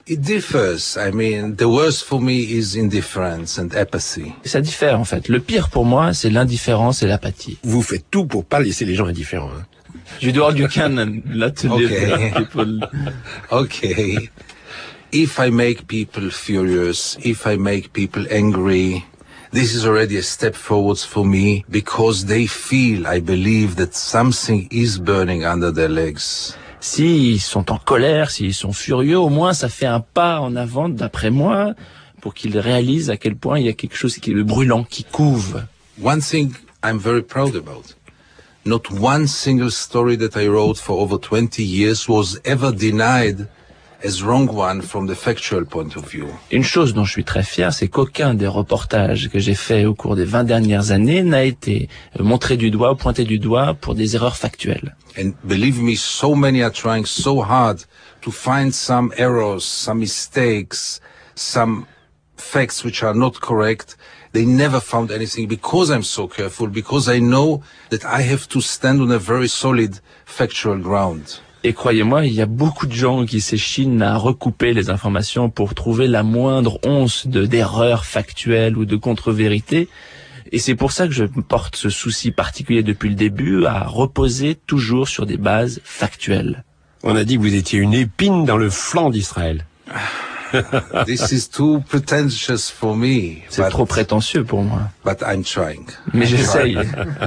It differs. I mean, the worst for me is indifference and apathy. Ça diffère en fait. Le pire pour moi, c'est l'indifférence et l'apathie. Vous faites tout pour pas laisser les gens indifférents. Hein. You do all you can and not to leave people. Okay. If I make people furious, if I make people angry, this is already a step forwards for me because they feel, I believe, that something is burning under their legs. S'ils sont en colère, s'ils sont furieux, au moins ça fait un pas en avant, d'après moi, pour qu'ils réalisent à quel point il y a quelque chose qui est brûlant, qui couve. One thing I'm very proud about. Not one single story that I wrote for over twenty years was ever denied as wrong one from the factual point of view. Une chose dont je suis très fier, c'est qu'aucun des reportages que j'ai faits au cours des vingt dernières années n'a été montré du doigt ou pointé du doigt pour des erreurs factuelles. And believe me, so many are trying so hard to find some errors, some mistakes, some facts which are not correct. They never found anything because I'm so careful, because I know that I have to stand on a very solid factual ground. Et croyez-moi, il y a beaucoup de gens qui s'échinent à recouper les informations pour trouver la moindre once de d'erreur factuelle ou de contre-vérité. Et c'est pour ça que je porte ce souci particulier depuis le début à reposer toujours sur des bases factuelles. On a dit que vous étiez une épine dans le flanc d'Israël. This is too pretentious for me. C'est but, trop prétentieux pour moi. But I'm trying. Mais j'essaye.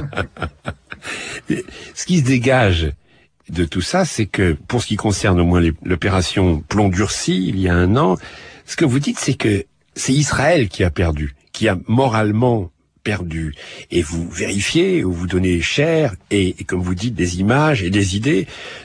Ce qui se dégage de tout ça, c'est que pour ce qui concerne au moins l'opération Plomb Durci, il y a un an, ce que vous dites, c'est que c'est Israël qui a perdu, qui a moralement perdu. Et vous vérifiez, ou vous donnez cher, et, et comme vous dites, des images et des idées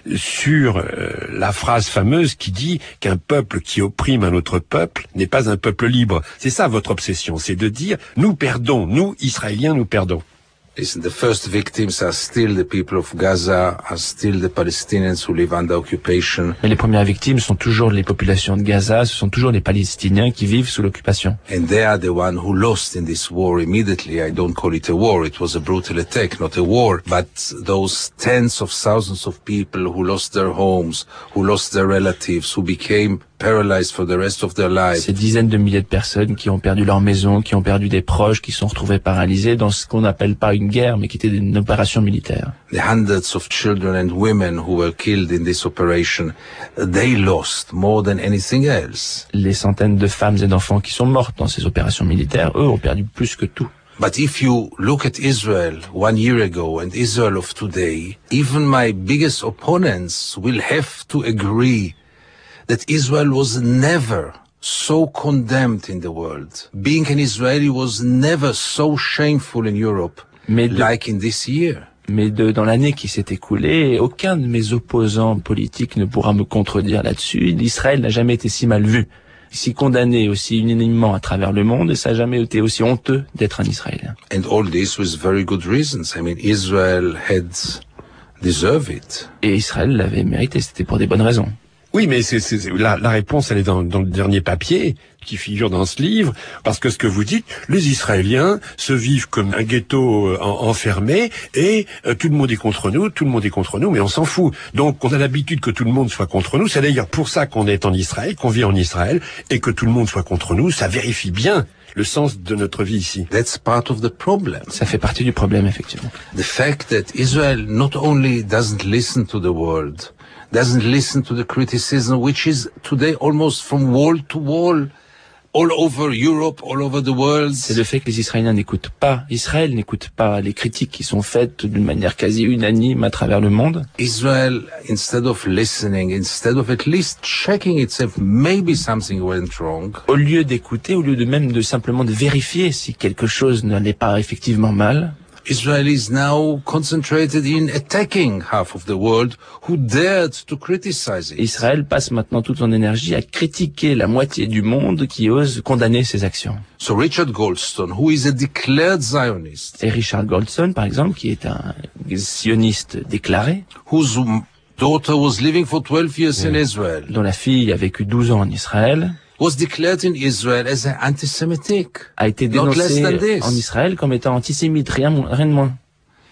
sur euh, la phrase fameuse qui dit qu'un peuple qui opprime un autre peuple n'est pas un peuple libre. C'est ça votre obsession, c'est de dire, nous perdons, nous, Israéliens, nous perdons. Listen, the first victims are still the people of Gaza, are still the Palestinians who live under occupation. Mais les premières victimes sont toujours les populations de Gaza, ce sont toujours les Palestiniens qui vivent sous l'occupation. And they are the one who lost in this war immediately. I don't call it a war, it was a brutal attack, not a war. But those tens of thousands of people who lost their homes, who lost their relatives, who became paralyzed for the rest of their lives. Ces dizaines de milliers de personnes qui ont perdu leur maison, qui ont perdu des proches, qui sont retrouvés paralysés dans ce qu'on n'appelle pas une guerre, mais qui était une opération militaire. The hundreds of children and women who were killed in this operation, they lost more than anything else. Les centaines de femmes et d'enfants qui sont mortes dans ces opérations militaires, eux, ont perdu plus que tout. But if you look at Israel one year ago and Israel of today, even my biggest opponents will have to agree that Israel was never so condemned in the world. Being an Israeli was never so shameful in Europe, mais de, like in this year. Mais de, dans l'année qui s'est écoulée, aucun de mes opposants politiques ne pourra me contredire là-dessus. L'Israël n'a jamais été si mal vu, si condamné aussi unanimement à travers le monde, et ça n'a jamais été aussi honteux d'être un Israélien. And all this with very good reasons. I mean, Israel had deserved it. Et Israël l'avait mérité, c'était pour des bonnes raisons. Oui, mais c'est, c'est, la, la réponse, elle est dans, dans le dernier papier qui figure dans ce livre, parce que ce que vous dites, les Israéliens se vivent comme un ghetto euh, en, enfermé, et euh, tout le monde est contre nous, tout le monde est contre nous, mais on s'en fout. Donc on a l'habitude que tout le monde soit contre nous, c'est d'ailleurs pour ça qu'on est en Israël, qu'on vit en Israël, et que tout le monde soit contre nous, ça vérifie bien le sens de notre vie ici. That's part of the problem. Ça fait partie du problème, effectivement. The fact that Israel not only doesn't listen to the world, doesn't listen to the criticism, which is today almost from wall to wall, all over Europe, all over the world. C'est le fait que les Israéliens n'écoutent pas, Israël n'écoute pas les critiques qui sont faites d'une manière quasi unanime à travers le monde. Israel, instead of listening, instead of at least checking itself, maybe something went wrong. Au lieu d'écouter, au lieu de même de simplement de vérifier si quelque chose n'allait pas effectivement mal, Israel is now concentrated in attacking half of the world who dared to criticize it. Israël passe maintenant toute son énergie à critiquer la moitié du monde qui ose condamner ses actions. So Richard Goldstone, who is a declared Zionist, et Richard Goldstone, par exemple, qui est un sioniste déclaré, whose daughter was living for twelve years in Israel, dont la fille a vécu douze ans en Israël, was declared in Israel as anti-Semitic. A été dénoncé en Israël comme étant antisémite, rien, rien de moins.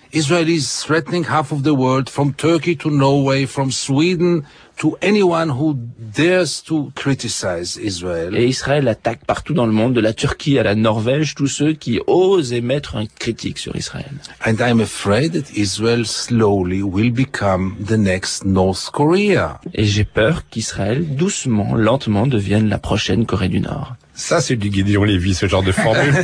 Israel is threatening half of the world, from Turkey to Norway, from Sweden to anyone who dares to criticize Israel. Et Israël attaque partout dans le monde, de la Turquie à la Norvège, tous ceux qui osent émettre une critique sur Israël. And I'm afraid that Israel slowly will become the next North Korea. Et j'ai peur qu'Israël, doucement, lentement, devienne la prochaine Corée du Nord. Ça, c'est du Gideon Lévy, ce genre de formule.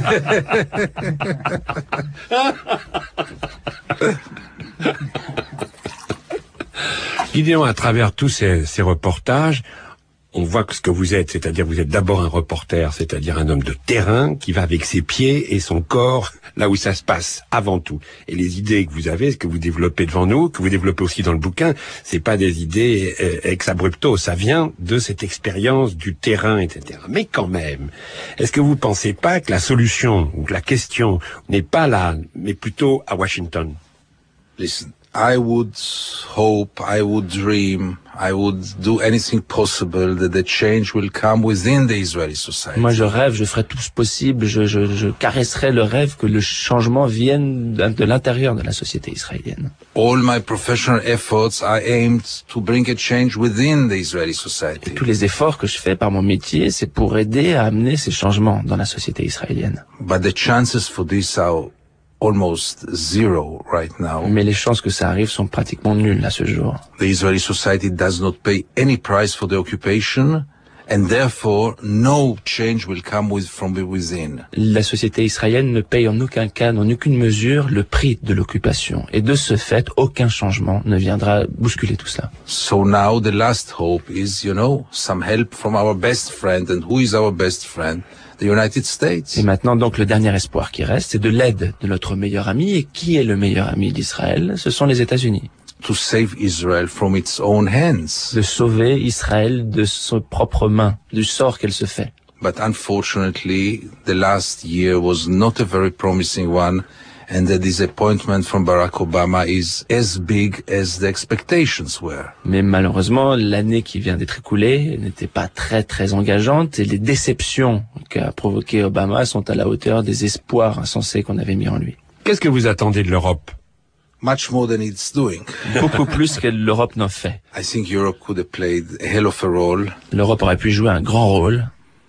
Gideon, à travers tous ces, ces reportages, on voit que ce que vous êtes, c'est-à-dire vous êtes d'abord un reporter, c'est-à-dire un homme de terrain qui va avec ses pieds et son corps là où ça se passe, avant tout. Et les idées que vous avez, ce que vous développez devant nous, que vous développez aussi dans le bouquin, c'est pas des idées euh, ex abrupto, ça vient de cette expérience du terrain, et cetera. Mais quand même, est-ce que vous pensez pas que la solution, ou que la question n'est pas là, mais plutôt à Washington? Listen, I would hope, I would dream, I would do anything possible that the change will come within the Israeli society. Moi, je rêve, je ferai tout ce possible, je, je, je caresserai le rêve que le changement vienne de, de l'intérieur de la société israélienne. All my professional efforts are aimed to bring a change within the Israeli society. Et tous les efforts que je fais par mon métier, c'est pour aider à amener ces changements dans la société israélienne. But the chances for this are almost zero right now. Mais les chances que ça arrive sont pratiquement nulles à ce jour. The Israeli society does not pay any price for the occupation, and therefore no change will come with, from within. La société israélienne ne paye en aucun cas, en aucune mesure, le prix de l'occupation. Et de ce fait, aucun changement ne viendra bousculer tout cela. So now the last hope is, you know, some help from our best friend. And who is our best friend? The United States. Et maintenant, donc, le dernier espoir qui reste, c'est de l'aide de notre meilleur ami. Et qui est le meilleur ami d'Israël? Ce sont les États-Unis. To save Israel from its own hands. De sauver Israël de ses propres mains, du sort qu'elle se fait. But unfortunately, the last year was not a very promising one, and the disappointment from Barack Obama is as big as the expectations were. Mais malheureusement, l'année qui vient d'être écoulée n'était pas très très engageante, et les déceptions qu'a provoquées Obama sont à la hauteur des espoirs insensés qu'on avait mis en lui. Qu'est-ce que vous attendez de l'Europe? Much more than it's doing. Beaucoup plus que l'Europe n'en fait. I think Europe could have played a hell of a role. L'Europe aurait pu jouer un grand rôle.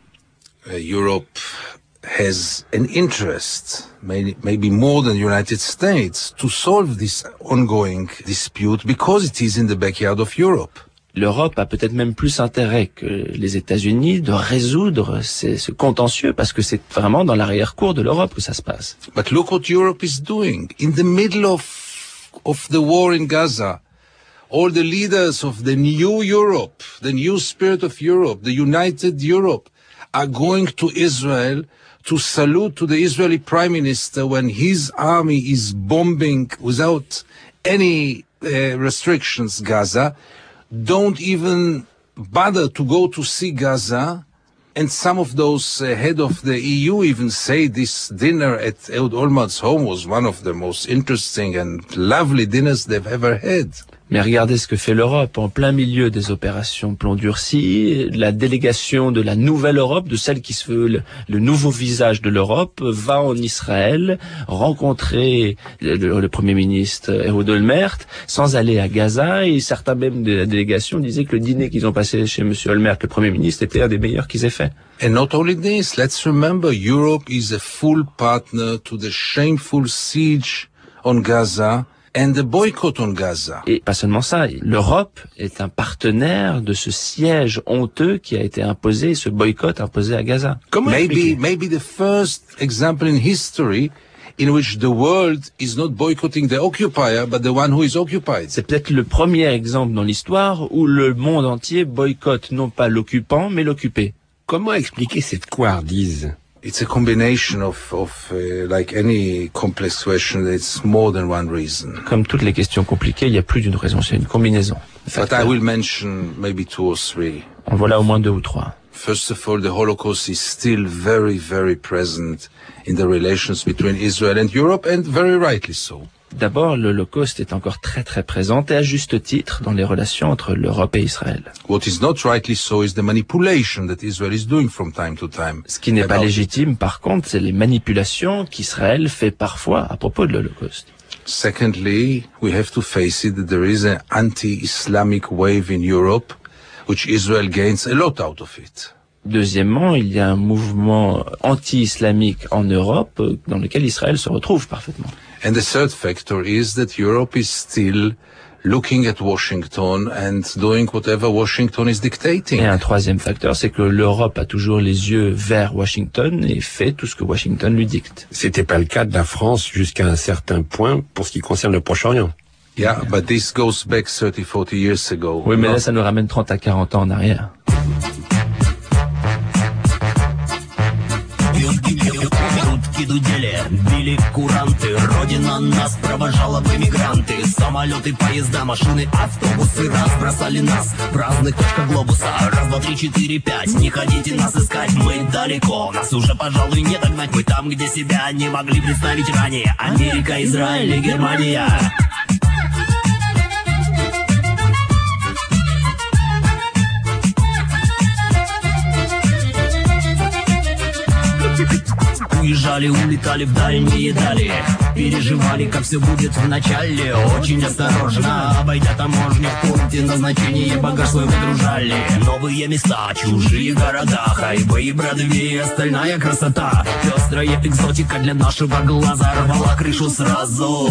Uh, Europe has an interest, maybe, maybe more than the United States, to solve this ongoing dispute because it is in the backyard of Europe. L'Europe a peut-être même plus intérêt que les États-Unis de résoudre ces, ce contentieux parce que c'est vraiment dans l'arrière-cour de l'Europe que ça se passe. But look what Europe is doing. In the middle of, of the war in Gaza, all the leaders of the new Europe, the new spirit of Europe, the united Europe, are going to Israel to salute to the Israeli Prime Minister when his army is bombing without any uh, restrictions Gaza. Don't even bother to go to see Gaza. And some of those uh, head of the E U even say this dinner at Ehud Olmert's home was one of the most interesting and lovely dinners they've ever had. Mais regardez ce que fait l'Europe en plein milieu des opérations plomb durci. La délégation de la nouvelle Europe, de celle qui se veut le, le nouveau visage de l'Europe, va en Israël rencontrer le, le Premier ministre Ehud Olmert sans aller à Gaza. Et certains même de la délégation disaient que le dîner qu'ils ont passé chez M. Olmert, le Premier ministre, était un des meilleurs qu'ils aient fait. And not only this, let's remember Europe is a full partner to the shameful siege on Gaza and the boycott on Gaza. Et pas seulement ça, l'Europe est un partenaire de ce siège honteux qui a été imposé, ce boycott imposé à Gaza. Comment maybe, maybe the first example in history in which the world is not boycotting the occupier, but the one who is occupied. C'est peut-être le premier exemple dans l'histoire où le monde entier boycotte non pas l'occupant, mais l'occupé. Comment expliquer cette couardise? It's a combination of, of uh, like any complex question, it's more than one reason. Comme toutes les questions compliquées, il y a plus d'une raison, c'est une combinaison. But I will mention maybe two or three. En voilà au moins deux ou trois. First of all, the Holocaust is still very, very present in the relations between Israel and Europe, and very rightly so. D'abord, l'Holocauste est encore très très présent et à juste titre dans les relations entre l'Europe et Israël. What is not rightly so is the manipulation that Israel is doing from time to time. Ce qui n'est pas légitime, par contre, c'est les manipulations qu'Israël fait parfois à propos de l'Holocauste. Secondly, we have to face it that there is an anti-Islamic wave in Europe, which Israel gains a lot out of it. Deuxièmement, il y a un mouvement anti-islamique en Europe dans lequel Israël se retrouve parfaitement. And the third factor is that Europe is still looking at Washington and doing whatever Washington is dictating. Et un troisième facteur, c'est que l'Europe a toujours les yeux vers Washington et fait tout ce que Washington lui dicte. C'était pas le cas de la France jusqu'à un certain point pour ce qui concerne le Proche-Orient. Yeah, but this goes back thirty, forty years ago. Oui, mais là, ça nous ramène trente à quarante ans en arrière. Дудели, били куранты, родина нас провожала в эмигранты. Самолеты, поезда, машины, автобусы разбросали нас в разных точках глобуса. Раз, два, три, четыре, пять, не ходите нас искать, мы далеко, нас уже, пожалуй, не догнать. Мы там, где себя не могли представить ранее. Америка, Израиль и Германия. Уезжали, улетали в дальние дали, переживали, как все будет в начале. Очень осторожно, обойдя таможню, в пункте назначения багаж свой выгружали. Новые места, чужие города, хайвей, Бродвей, остальная красота. Пестрая экзотика для нашего глаза рвала крышу сразу.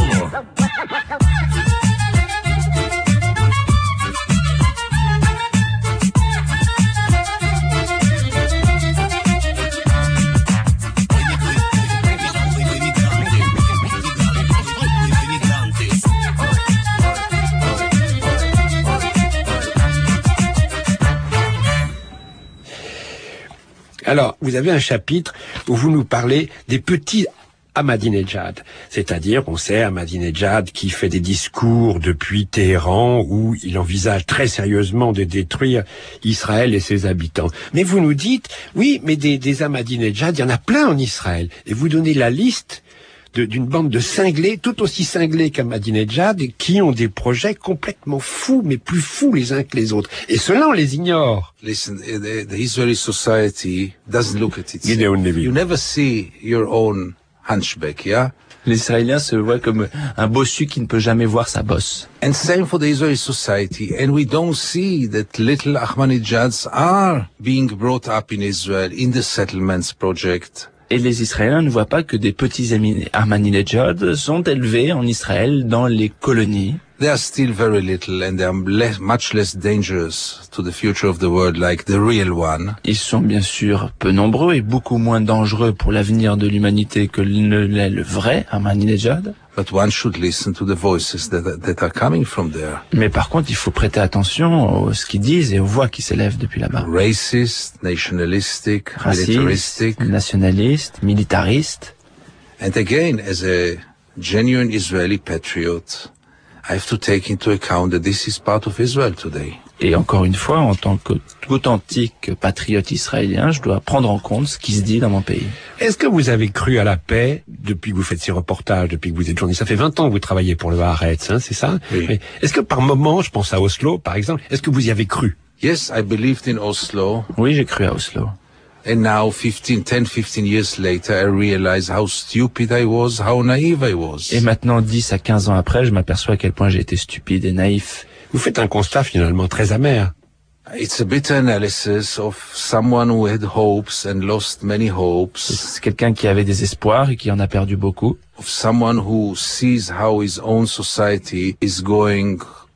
Alors, vous avez un chapitre où vous nous parlez des petits Ahmadinejad, c'est-à-dire, on sait, Ahmadinejad qui fait des discours depuis Téhéran où il envisage très sérieusement de détruire Israël et ses habitants. Mais vous nous dites, oui, mais des, des Ahmadinejad, il y en a plein en Israël. Et vous donnez la liste de, d'une bande de cinglés, tout aussi cinglés qu'Ahmadinejad, et qui ont des projets complètement fous, mais plus fous les uns que les autres. Et cela, on les ignore. Listen, the, the Israeli society doesn't look at it. You never see your own hunchback, yeah? Les Israéliens se voient comme un bossu qui ne peut jamais voir sa bosse. And same for the Israeli society. And we don't see that little Ahmadinejads are being brought up in Israel in the settlements project. Et les Israéliens ne voient pas que des petits Ahmadinejad sont élevés en Israël dans les colonies. They are still very little and they are less, much less dangerous to the future of the world like the real one. Ils sont bien sûr peu nombreux et beaucoup moins dangereux pour l'avenir de l'humanité que ne l'est le vrai Ahmadinejad. But one should listen to the voices that, that are coming from there. Mais par contre, il faut prêter attention à ce qu'ils disent et aux voix qui s'élèvent depuis là-bas. Racist, nationalistic, Raciste, militaristic. Nationaliste, militariste. And again, as a genuine Israeli patriot, I have to take into account that this is part of Israel today. Et encore une fois, en tant qu'authentique patriote israélien, je dois prendre en compte ce qui se dit dans mon pays. Est-ce que vous avez cru à la paix depuis que vous faites ces reportages, depuis que vous êtes journaliste? Ça fait vingt ans que vous travaillez pour le Haaretz, hein, c'est ça? Oui. Mais est-ce que par moment, je pense à Oslo, par exemple, est-ce que vous y avez cru? Yes, I believed in Oslo. Oui, j'ai cru à Oslo. And now, fifteen, ten, fifteen years later, I realize how stupid I was, how naive I was. Et maintenant, dix à quinze ans après, je m'aperçois à quel point j'ai été stupide et naïf. Vous faites un constat finalement très amer. It's a bitter analysis of someone who had hopes and lost many hopes. C'est quelqu'un qui avait des espoirs et qui en a perdu beaucoup. Of someone who sees how his own society is going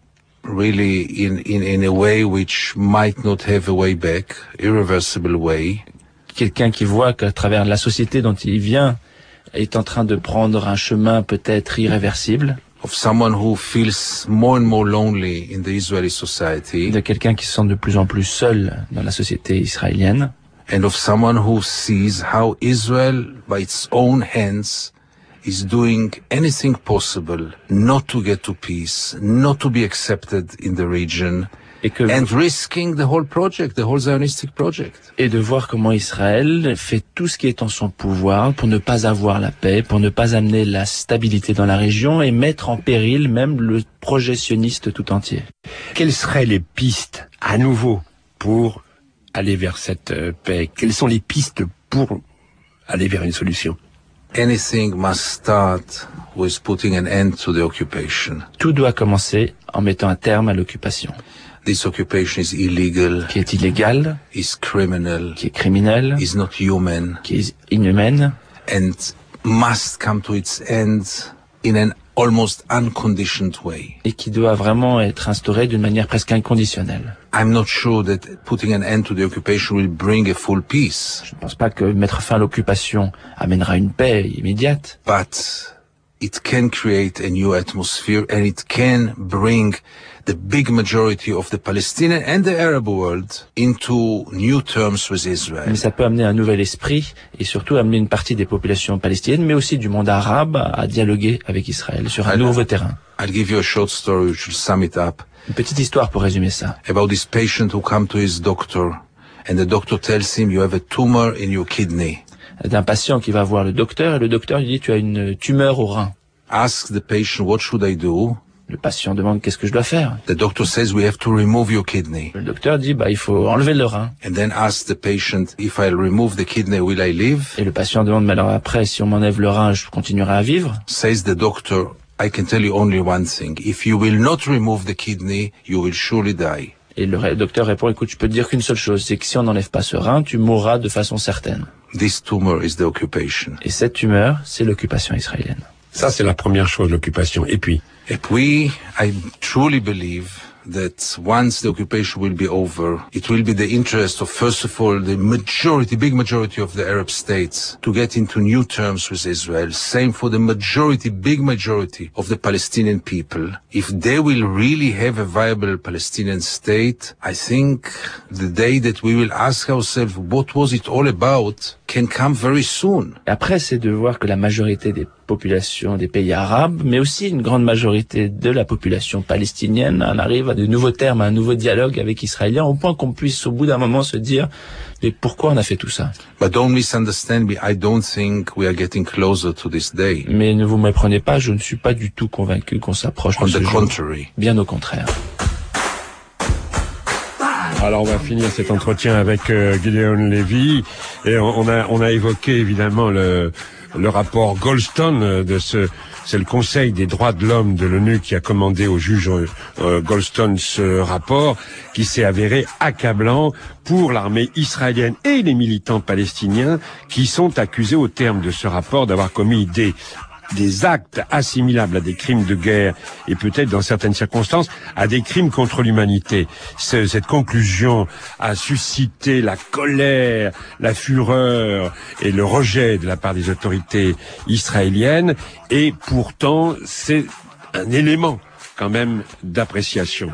really in, in, in a way which might not have a way back, irreversible way. Quelqu'un qui voit qu'à travers la société dont il vient est en train de prendre un chemin peut-être irréversible. Of someone who feels more and more lonely in the Israeli society. De quelqu'un qui se sent de plus en plus seul dans la société israélienne. And of someone who sees how Israel, by its own hands, is doing anything possible not to get to peace, not to be accepted in the region, et que, and risking the whole project, the whole Zionistic project. Et de voir comment Israël fait tout ce qui est en son pouvoir pour ne pas avoir la paix, pour ne pas amener la stabilité dans la région et mettre en péril même le projet sioniste tout entier. Quelles seraient les pistes, à nouveau, pour aller vers cette paix? Quelles sont les pistes pour aller vers une solution? anything must start with putting an end to the occupation. Tout doit commencer en mettant un terme à l'occupation. This occupation is illegal. Qui est illégale. Is criminal. Qui est criminelle. Is not human. Qui est inhumaine. And must come to its end in an almost unconditioned way. Et qui doit vraiment être instauré d'une manière presque inconditionnelle. I'm not sure that putting an end to the occupation will bring a full peace. Je ne pense pas que mettre fin à l'occupation amènera une paix immédiate. But it can create a new atmosphere and it can bring the big majority of the Palestinian and the Arab world into new terms with Israel. Mais ça peut amener un nouvel esprit et surtout amener une partie des populations palestiniennes, mais aussi du monde arabe, à dialoguer avec Israël sur un I'll, nouveau terrain. I'll give you a short story which will sum it up. Une petite histoire pour résumer ça. About this patient who come to his doctor and the doctor tells him you have a tumor in your kidney. D'un patient qui va voir le docteur et le docteur lui dit tu as une tumeur au rein. Ask the patient what should I do? Le patient demande qu'est-ce que je dois faire. The doctor says we have to remove your kidney. Le docteur dit bah il faut enlever le rein. And then ask the patient if I remove the kidney will I live? Et le patient demande mais alors après si on m'enlève le rein je continuerai à vivre? Says the doctor I can tell you only one thing. If you will not remove the kidney, you will surely die. Et le docteur répond écoute je peux te dire qu'une seule chose c'est que si on n'enlève pas ce rein tu mourras de façon certaine. This tumor is the occupation. Et cette tumeur c'est l'occupation israélienne. Ça, c'est la première chose, l'occupation. Et puis? Et puis, I truly believe that once the occupation will be over, it will be the interest of, first of all, the majority, big majority of the Arab states to get into new terms with Israel. Same for the majority, big majority of the Palestinian people. If they will really have a viable Palestinian state, I think the day that we will ask ourselves what was it all about can come very soon. Après, c'est de voir que la majorité des populations des pays arabes, mais aussi une grande majorité de la population palestinienne, en arrive à de nouveaux termes, à un nouveau dialogue avec Israéliens, au point qu'on puisse au bout d'un moment se dire mais pourquoi on a fait tout ça? But don't misunderstand me, I don't think we are getting closer to this day. Mais ne vous méprenez pas, je ne suis pas du tout convaincu qu'on s'approche de ce jour. On the contrary. Bien au contraire. Alors on va finir cet entretien avec euh, Gideon Levy et on, on a on a évoqué évidemment le le rapport Goldstone de ce c'est le Conseil des droits de l'homme de l'ONU qui a commandé au juge euh, Goldstone ce rapport qui s'est avéré accablant pour l'armée israélienne et les militants palestiniens qui sont accusés au terme de ce rapport d'avoir commis des des actes assimilables à des crimes de guerre et peut-être dans certaines circonstances à des crimes contre l'humanité. Ce, cette conclusion a suscité la colère, la fureur et le rejet de la part des autorités israéliennes et pourtant c'est un élément quand même d'appréciation.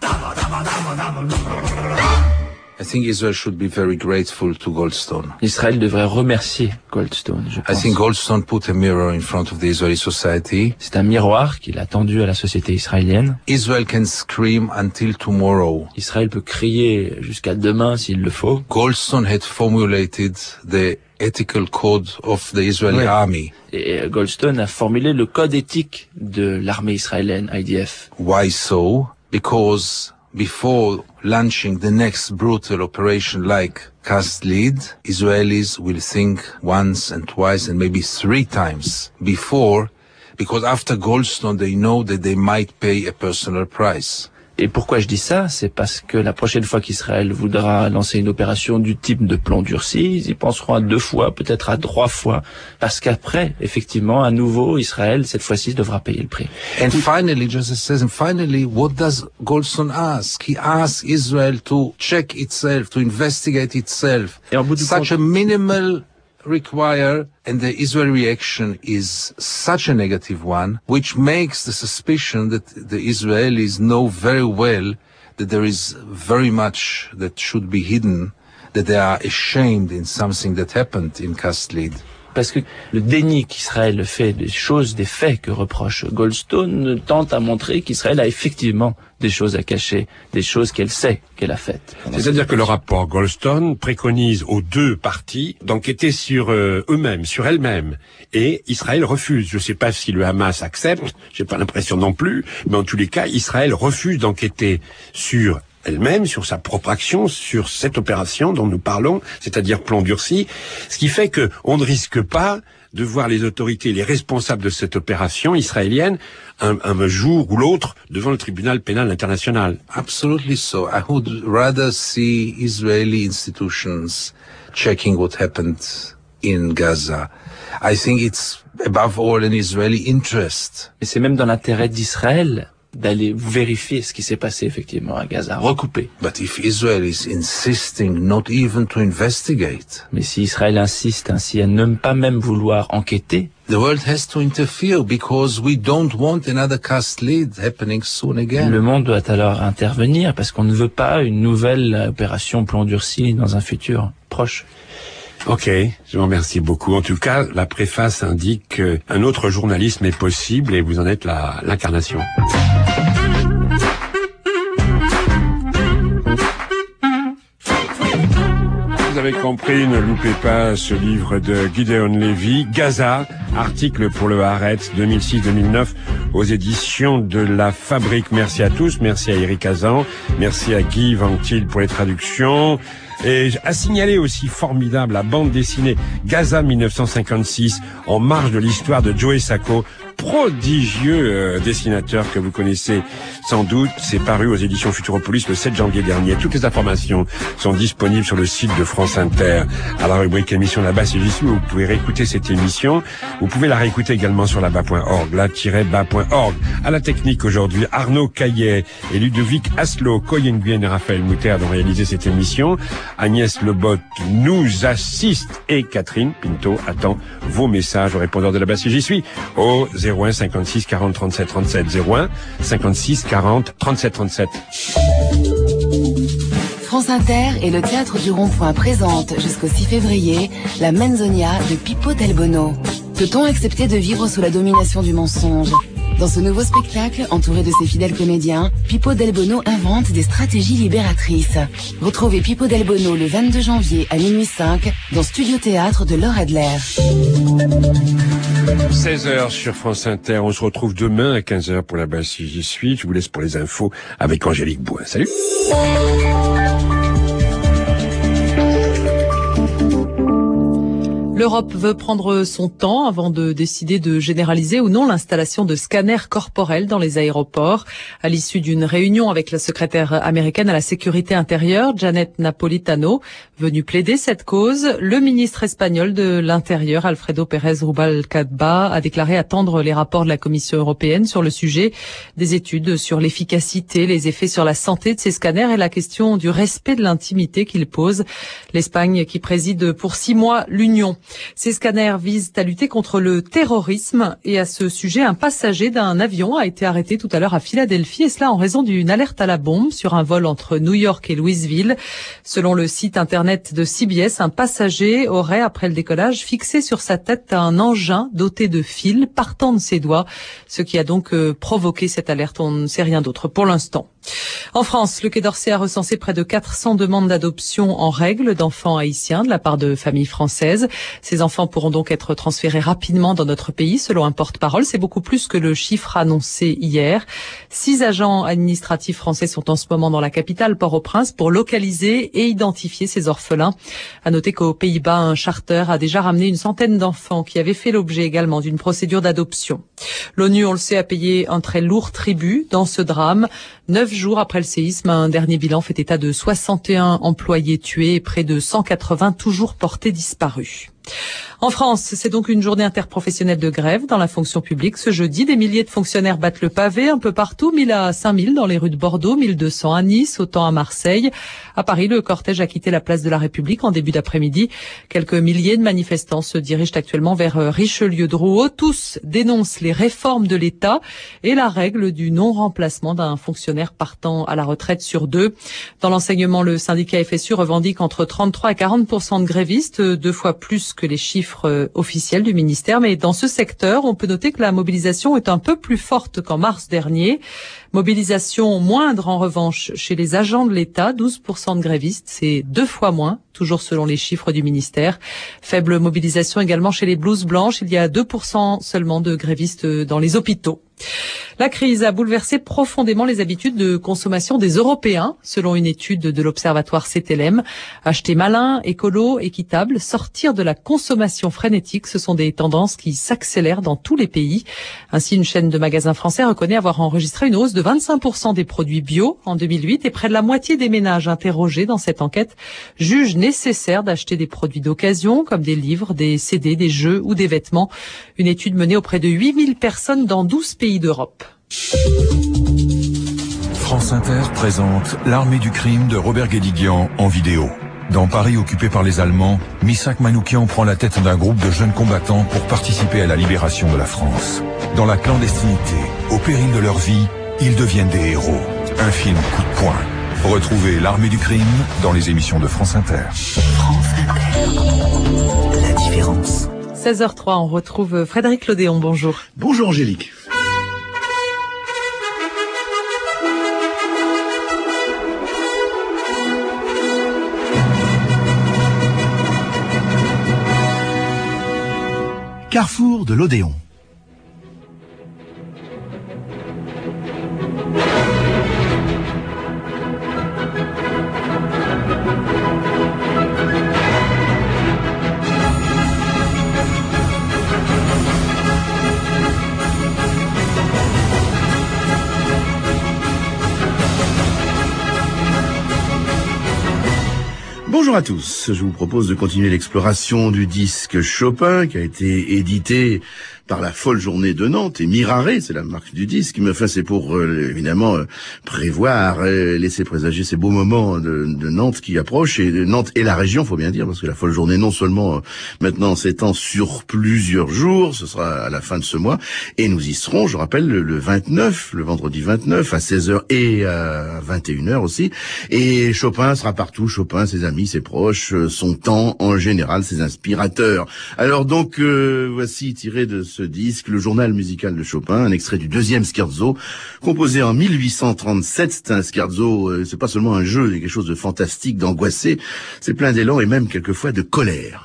I think Israel should be very grateful to Goldstone. Israël devrait remercier Goldstone, je pense. I think Goldstone put a mirror in front of the Israeli society. C'est un miroir qu'il a tendu à la société israélienne. Israel can scream until tomorrow. Israël peut crier jusqu'à demain s'il le faut. Goldstone had formulated the ethical code of the Israeli oui. army. Et Goldstone a formulé le code éthique de l'armée israélienne, I D F. Why so? Because before launching the next brutal operation like Cast Lead, Israelis will think once and twice and maybe three times before, because after Goldstone they know that they might pay a personal price. Et pourquoi je dis ça? C'est parce que la prochaine fois qu'Israël voudra lancer une opération du type de plomb durci, ils y penseront à deux fois, peut-être à trois fois, parce qu'après, effectivement, à nouveau, Israël, cette fois-ci, devra payer le prix. And finally, just says, and finally, what does Goldstone ask? He asks Israel to check itself, to investigate itself. Et en bout de Such compte, a minimal require, and the Israeli reaction is such a negative one, which makes the suspicion that the Israelis know very well that there is very much that should be hidden, that they are ashamed in something that happened in Cast Lead. Parce que le déni qu'Israël fait des choses, des faits que reproche Goldstone tente à montrer qu'Israël a effectivement des choses à cacher, des choses qu'elle sait qu'elle a faites. C'est-à-dire que le rapport Goldstone préconise aux deux parties d'enquêter sur euh, eux-mêmes, sur elles-mêmes. Et Israël refuse. Je ne sais pas si le Hamas accepte, j'ai pas l'impression non plus, mais en tous les cas, Israël refuse d'enquêter sur elle-même, sur sa propre action, sur cette opération dont nous parlons, c'est-à-dire plomb durci, ce qui fait que on ne risque pas de voir les autorités, les responsables de cette opération israélienne, un, un jour ou l'autre, devant le tribunal pénal international. Absolutely so. I would rather see Israeli institutions checking what happened in Gaza. I think it's above all an Israeli interest. Et c'est même dans l'intérêt d'Israël d'aller vérifier ce qui s'est passé effectivement à Gaza, recouper. But if Israel is insisting not even to investigate, mais si Israël insiste ainsi à ne pas même vouloir enquêter, the world has to interfere because we don't want another cast lead happening soon again. Le monde doit alors intervenir parce qu'on ne veut pas une nouvelle opération plomb durci dans un futur proche. Ok, je vous remercie beaucoup. En tout cas, la préface indique qu'un autre journalisme est possible et vous en êtes la, l'incarnation. Vous avez compris, ne loupez pas ce livre de Gideon Levy, Gaza, article pour le Haaretz deux mille six deux mille neuf aux éditions de La Fabrique. Merci à tous, merci à Eric Hazan, merci à Guy Ventil pour les traductions. Et à signaler aussi formidable la bande dessinée Gaza mille neuf cent cinquante-six, en marge de l'histoire de Joe Sacco, prodigieux euh, dessinateur que vous connaissez sans doute. C'est paru aux éditions Futuropolis le sept janvier dernier. Toutes les informations sont disponibles sur le site de France Inter. À la rubrique émission là-bas, c'est j'y suis, vous pouvez réécouter cette émission. Vous pouvez la réécouter également sur là-bas point org, là tiret bas point org. À la technique aujourd'hui, Arnaud Caillet et Ludovic Asselot, Coyen Nguyen et Raphaël Moutarde ont réalisé cette émission. Agnès Lebot nous assiste et Catherine Pinto attend vos messages au répondeur de la base j'y suis au zéro un cinquante-six quarante trente-sept trente-sept, zéro un cinquante-six quarante trente-sept trente-sept. France Inter et le Théâtre du Rond-Point présentent jusqu'au six février la Menzonia de Pippo Del Bono. Peut-on accepter de vivre sous la domination du mensonge ? Dans ce nouveau spectacle, entouré de ses fidèles comédiens, Pippo Del Bono invente des stratégies libératrices. Retrouvez Pippo Del Bono le vingt-deux janvier à minuit cinq dans Studio Théâtre de Laure Adler. seize heures sur France Inter. On se retrouve demain à quinze heures pour la base si j'y suis. Je vous laisse pour les infos avec Angélique Bouin. Salut. L'Europe veut prendre son temps avant de décider de généraliser ou non l'installation de scanners corporels dans les aéroports. À l'issue d'une réunion avec la secrétaire américaine à la sécurité intérieure, Janet Napolitano, venue plaider cette cause, le ministre espagnol de l'Intérieur, Alfredo Pérez Rubalcaba, a déclaré attendre les rapports de la Commission européenne sur le sujet, des études sur l'efficacité, les effets sur la santé de ces scanners et la question du respect de l'intimité qu'ils posent. L'Espagne qui préside pour six mois l'Union. Ces scanners visent à lutter contre le terrorisme et à ce sujet, un passager d'un avion a été arrêté tout à l'heure à Philadelphie et cela en raison d'une alerte à la bombe sur un vol entre New York et Louisville. Selon le site internet de C B S, un passager aurait, après le décollage, fixé sur sa tête un engin doté de fils partant de ses doigts, ce qui a donc euh, provoqué cette alerte. On ne sait rien d'autre pour l'instant. En France, le Quai d'Orsay a recensé près de quatre cents demandes d'adoption en règle d'enfants haïtiens de la part de familles françaises. Ces enfants pourront donc être transférés rapidement dans notre pays, selon un porte-parole. C'est beaucoup plus que le chiffre annoncé hier. Six agents administratifs français sont en ce moment dans la capitale, Port-au-Prince, pour localiser et identifier ces orphelins. À noter qu'aux Pays-Bas, un charter a déjà ramené une centaine d'enfants qui avaient fait l'objet également d'une procédure d'adoption. L'ONU, on le sait, a payé un très lourd tribut dans ce drame. Neuf jours après le séisme, un dernier bilan fait état de soixante et un employés tués et près de cent quatre-vingts toujours portés disparus. En France, c'est donc une journée interprofessionnelle de grève dans la fonction publique. Ce jeudi, des milliers de fonctionnaires battent le pavé un peu partout, mille à cinq mille dans les rues de Bordeaux, mille deux cents à Nice, autant à Marseille. À Paris, le cortège a quitté la place de la République en début d'après-midi. Quelques milliers de manifestants se dirigent actuellement vers Richelieu-Drouot. Tous dénoncent les réformes de l'État et la règle du non-remplacement d'un fonctionnaire partant à la retraite sur deux. Dans l'enseignement, le syndicat F S U revendique entre trente-trois et quarante pour cent de grévistes, deux fois plus que les chiffres officiels du ministère. Mais dans ce secteur, on peut noter que la mobilisation est un peu plus forte qu'en mars dernier. Mobilisation moindre en revanche chez les agents de l'État, douze pour cent de grévistes, c'est deux fois moins toujours selon les chiffres du ministère. Faible mobilisation également chez les blouses blanches. Il y a deux pour cent seulement de grévistes dans les hôpitaux. La crise a bouleversé profondément les habitudes de consommation des Européens, selon une étude de l'Observatoire C T L M. Acheter malin, écolo, équitable, sortir de la consommation frénétique, ce sont des tendances qui s'accélèrent dans tous les pays. Ainsi, une chaîne de magasins français reconnaît avoir enregistré une hausse de vingt-cinq pour cent des produits bio en deux mille huit et près de la moitié des ménages interrogés dans cette enquête jugent nécessaire d'acheter des produits d'occasion comme des livres, des C D, des jeux ou des vêtements. Une étude menée auprès de huit mille personnes dans douze pays d'Europe. France Inter présente L'armée du crime de Robert Guédiguian en vidéo. Dans Paris occupé par les Allemands, Missak Manoukian prend la tête d'un groupe de jeunes combattants pour participer à la libération de la France. Dans la clandestinité, au péril de leur vie, ils deviennent des héros. Un film coup de poing. Retrouvez L'armée du crime dans les émissions de France Inter. France Inter. La différence. seize heures trois, on retrouve Frédéric Lodéon. Bonjour. Bonjour Angélique. Carrefour de l'Odéon. Bonjour à tous, je vous propose de continuer l'exploration du disque Chopin qui a été édité par la Folle Journée de Nantes et Miraré, c'est la marque du disque, mais enfin c'est pour euh, évidemment euh, prévoir, euh, laisser présager ces beaux moments de, de Nantes qui approchent, et de Nantes et la région, faut bien dire, parce que la Folle Journée non seulement euh, maintenant s'étend sur plusieurs jours, ce sera à la fin de ce mois, et nous y serons, je rappelle, le, le vingt-neuf, le vendredi vingt-neuf, à seize heures et à vingt et une heures aussi, et Chopin sera partout, Chopin, ses amis, ses proches, son temps en général, ses inspirateurs. Alors donc, euh, voici tiré de ce disque, le journal musical de Chopin, un extrait du deuxième scherzo, composé en mille huit cent trente-sept. C'est un scherzo, euh, c'est pas seulement un jeu, c'est quelque chose de fantastique, d'angoissé, c'est plein d'élan et même quelquefois de colère.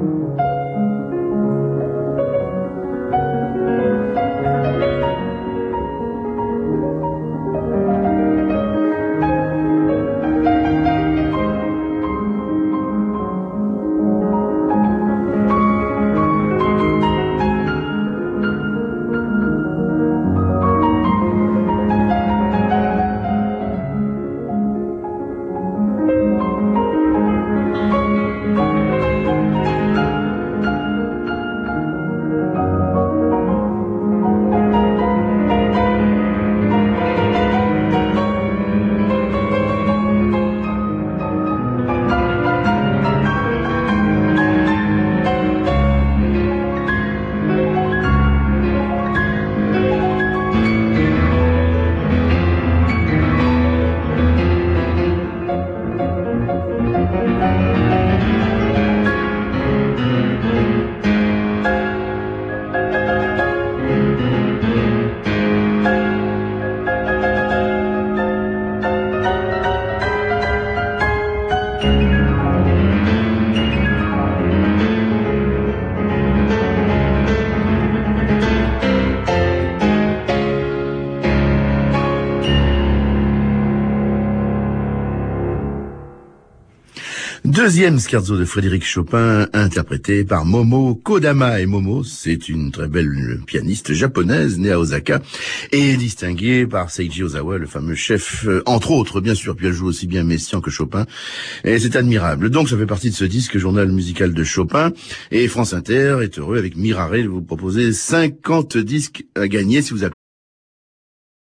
Deuxième scherzo de Frédéric Chopin, interprété par Momo Kodama. Et Momo, c'est une très belle pianiste japonaise, née à Osaka, et distinguée par Seiji Ozawa, le fameux chef, euh, entre autres, bien sûr, puis elle joue aussi bien Messiaen que Chopin, et c'est admirable. Donc, ça fait partie de ce disque journal musical de Chopin, et France Inter est heureux, avec Miraré, de vous proposer cinquante disques à gagner si vous appelez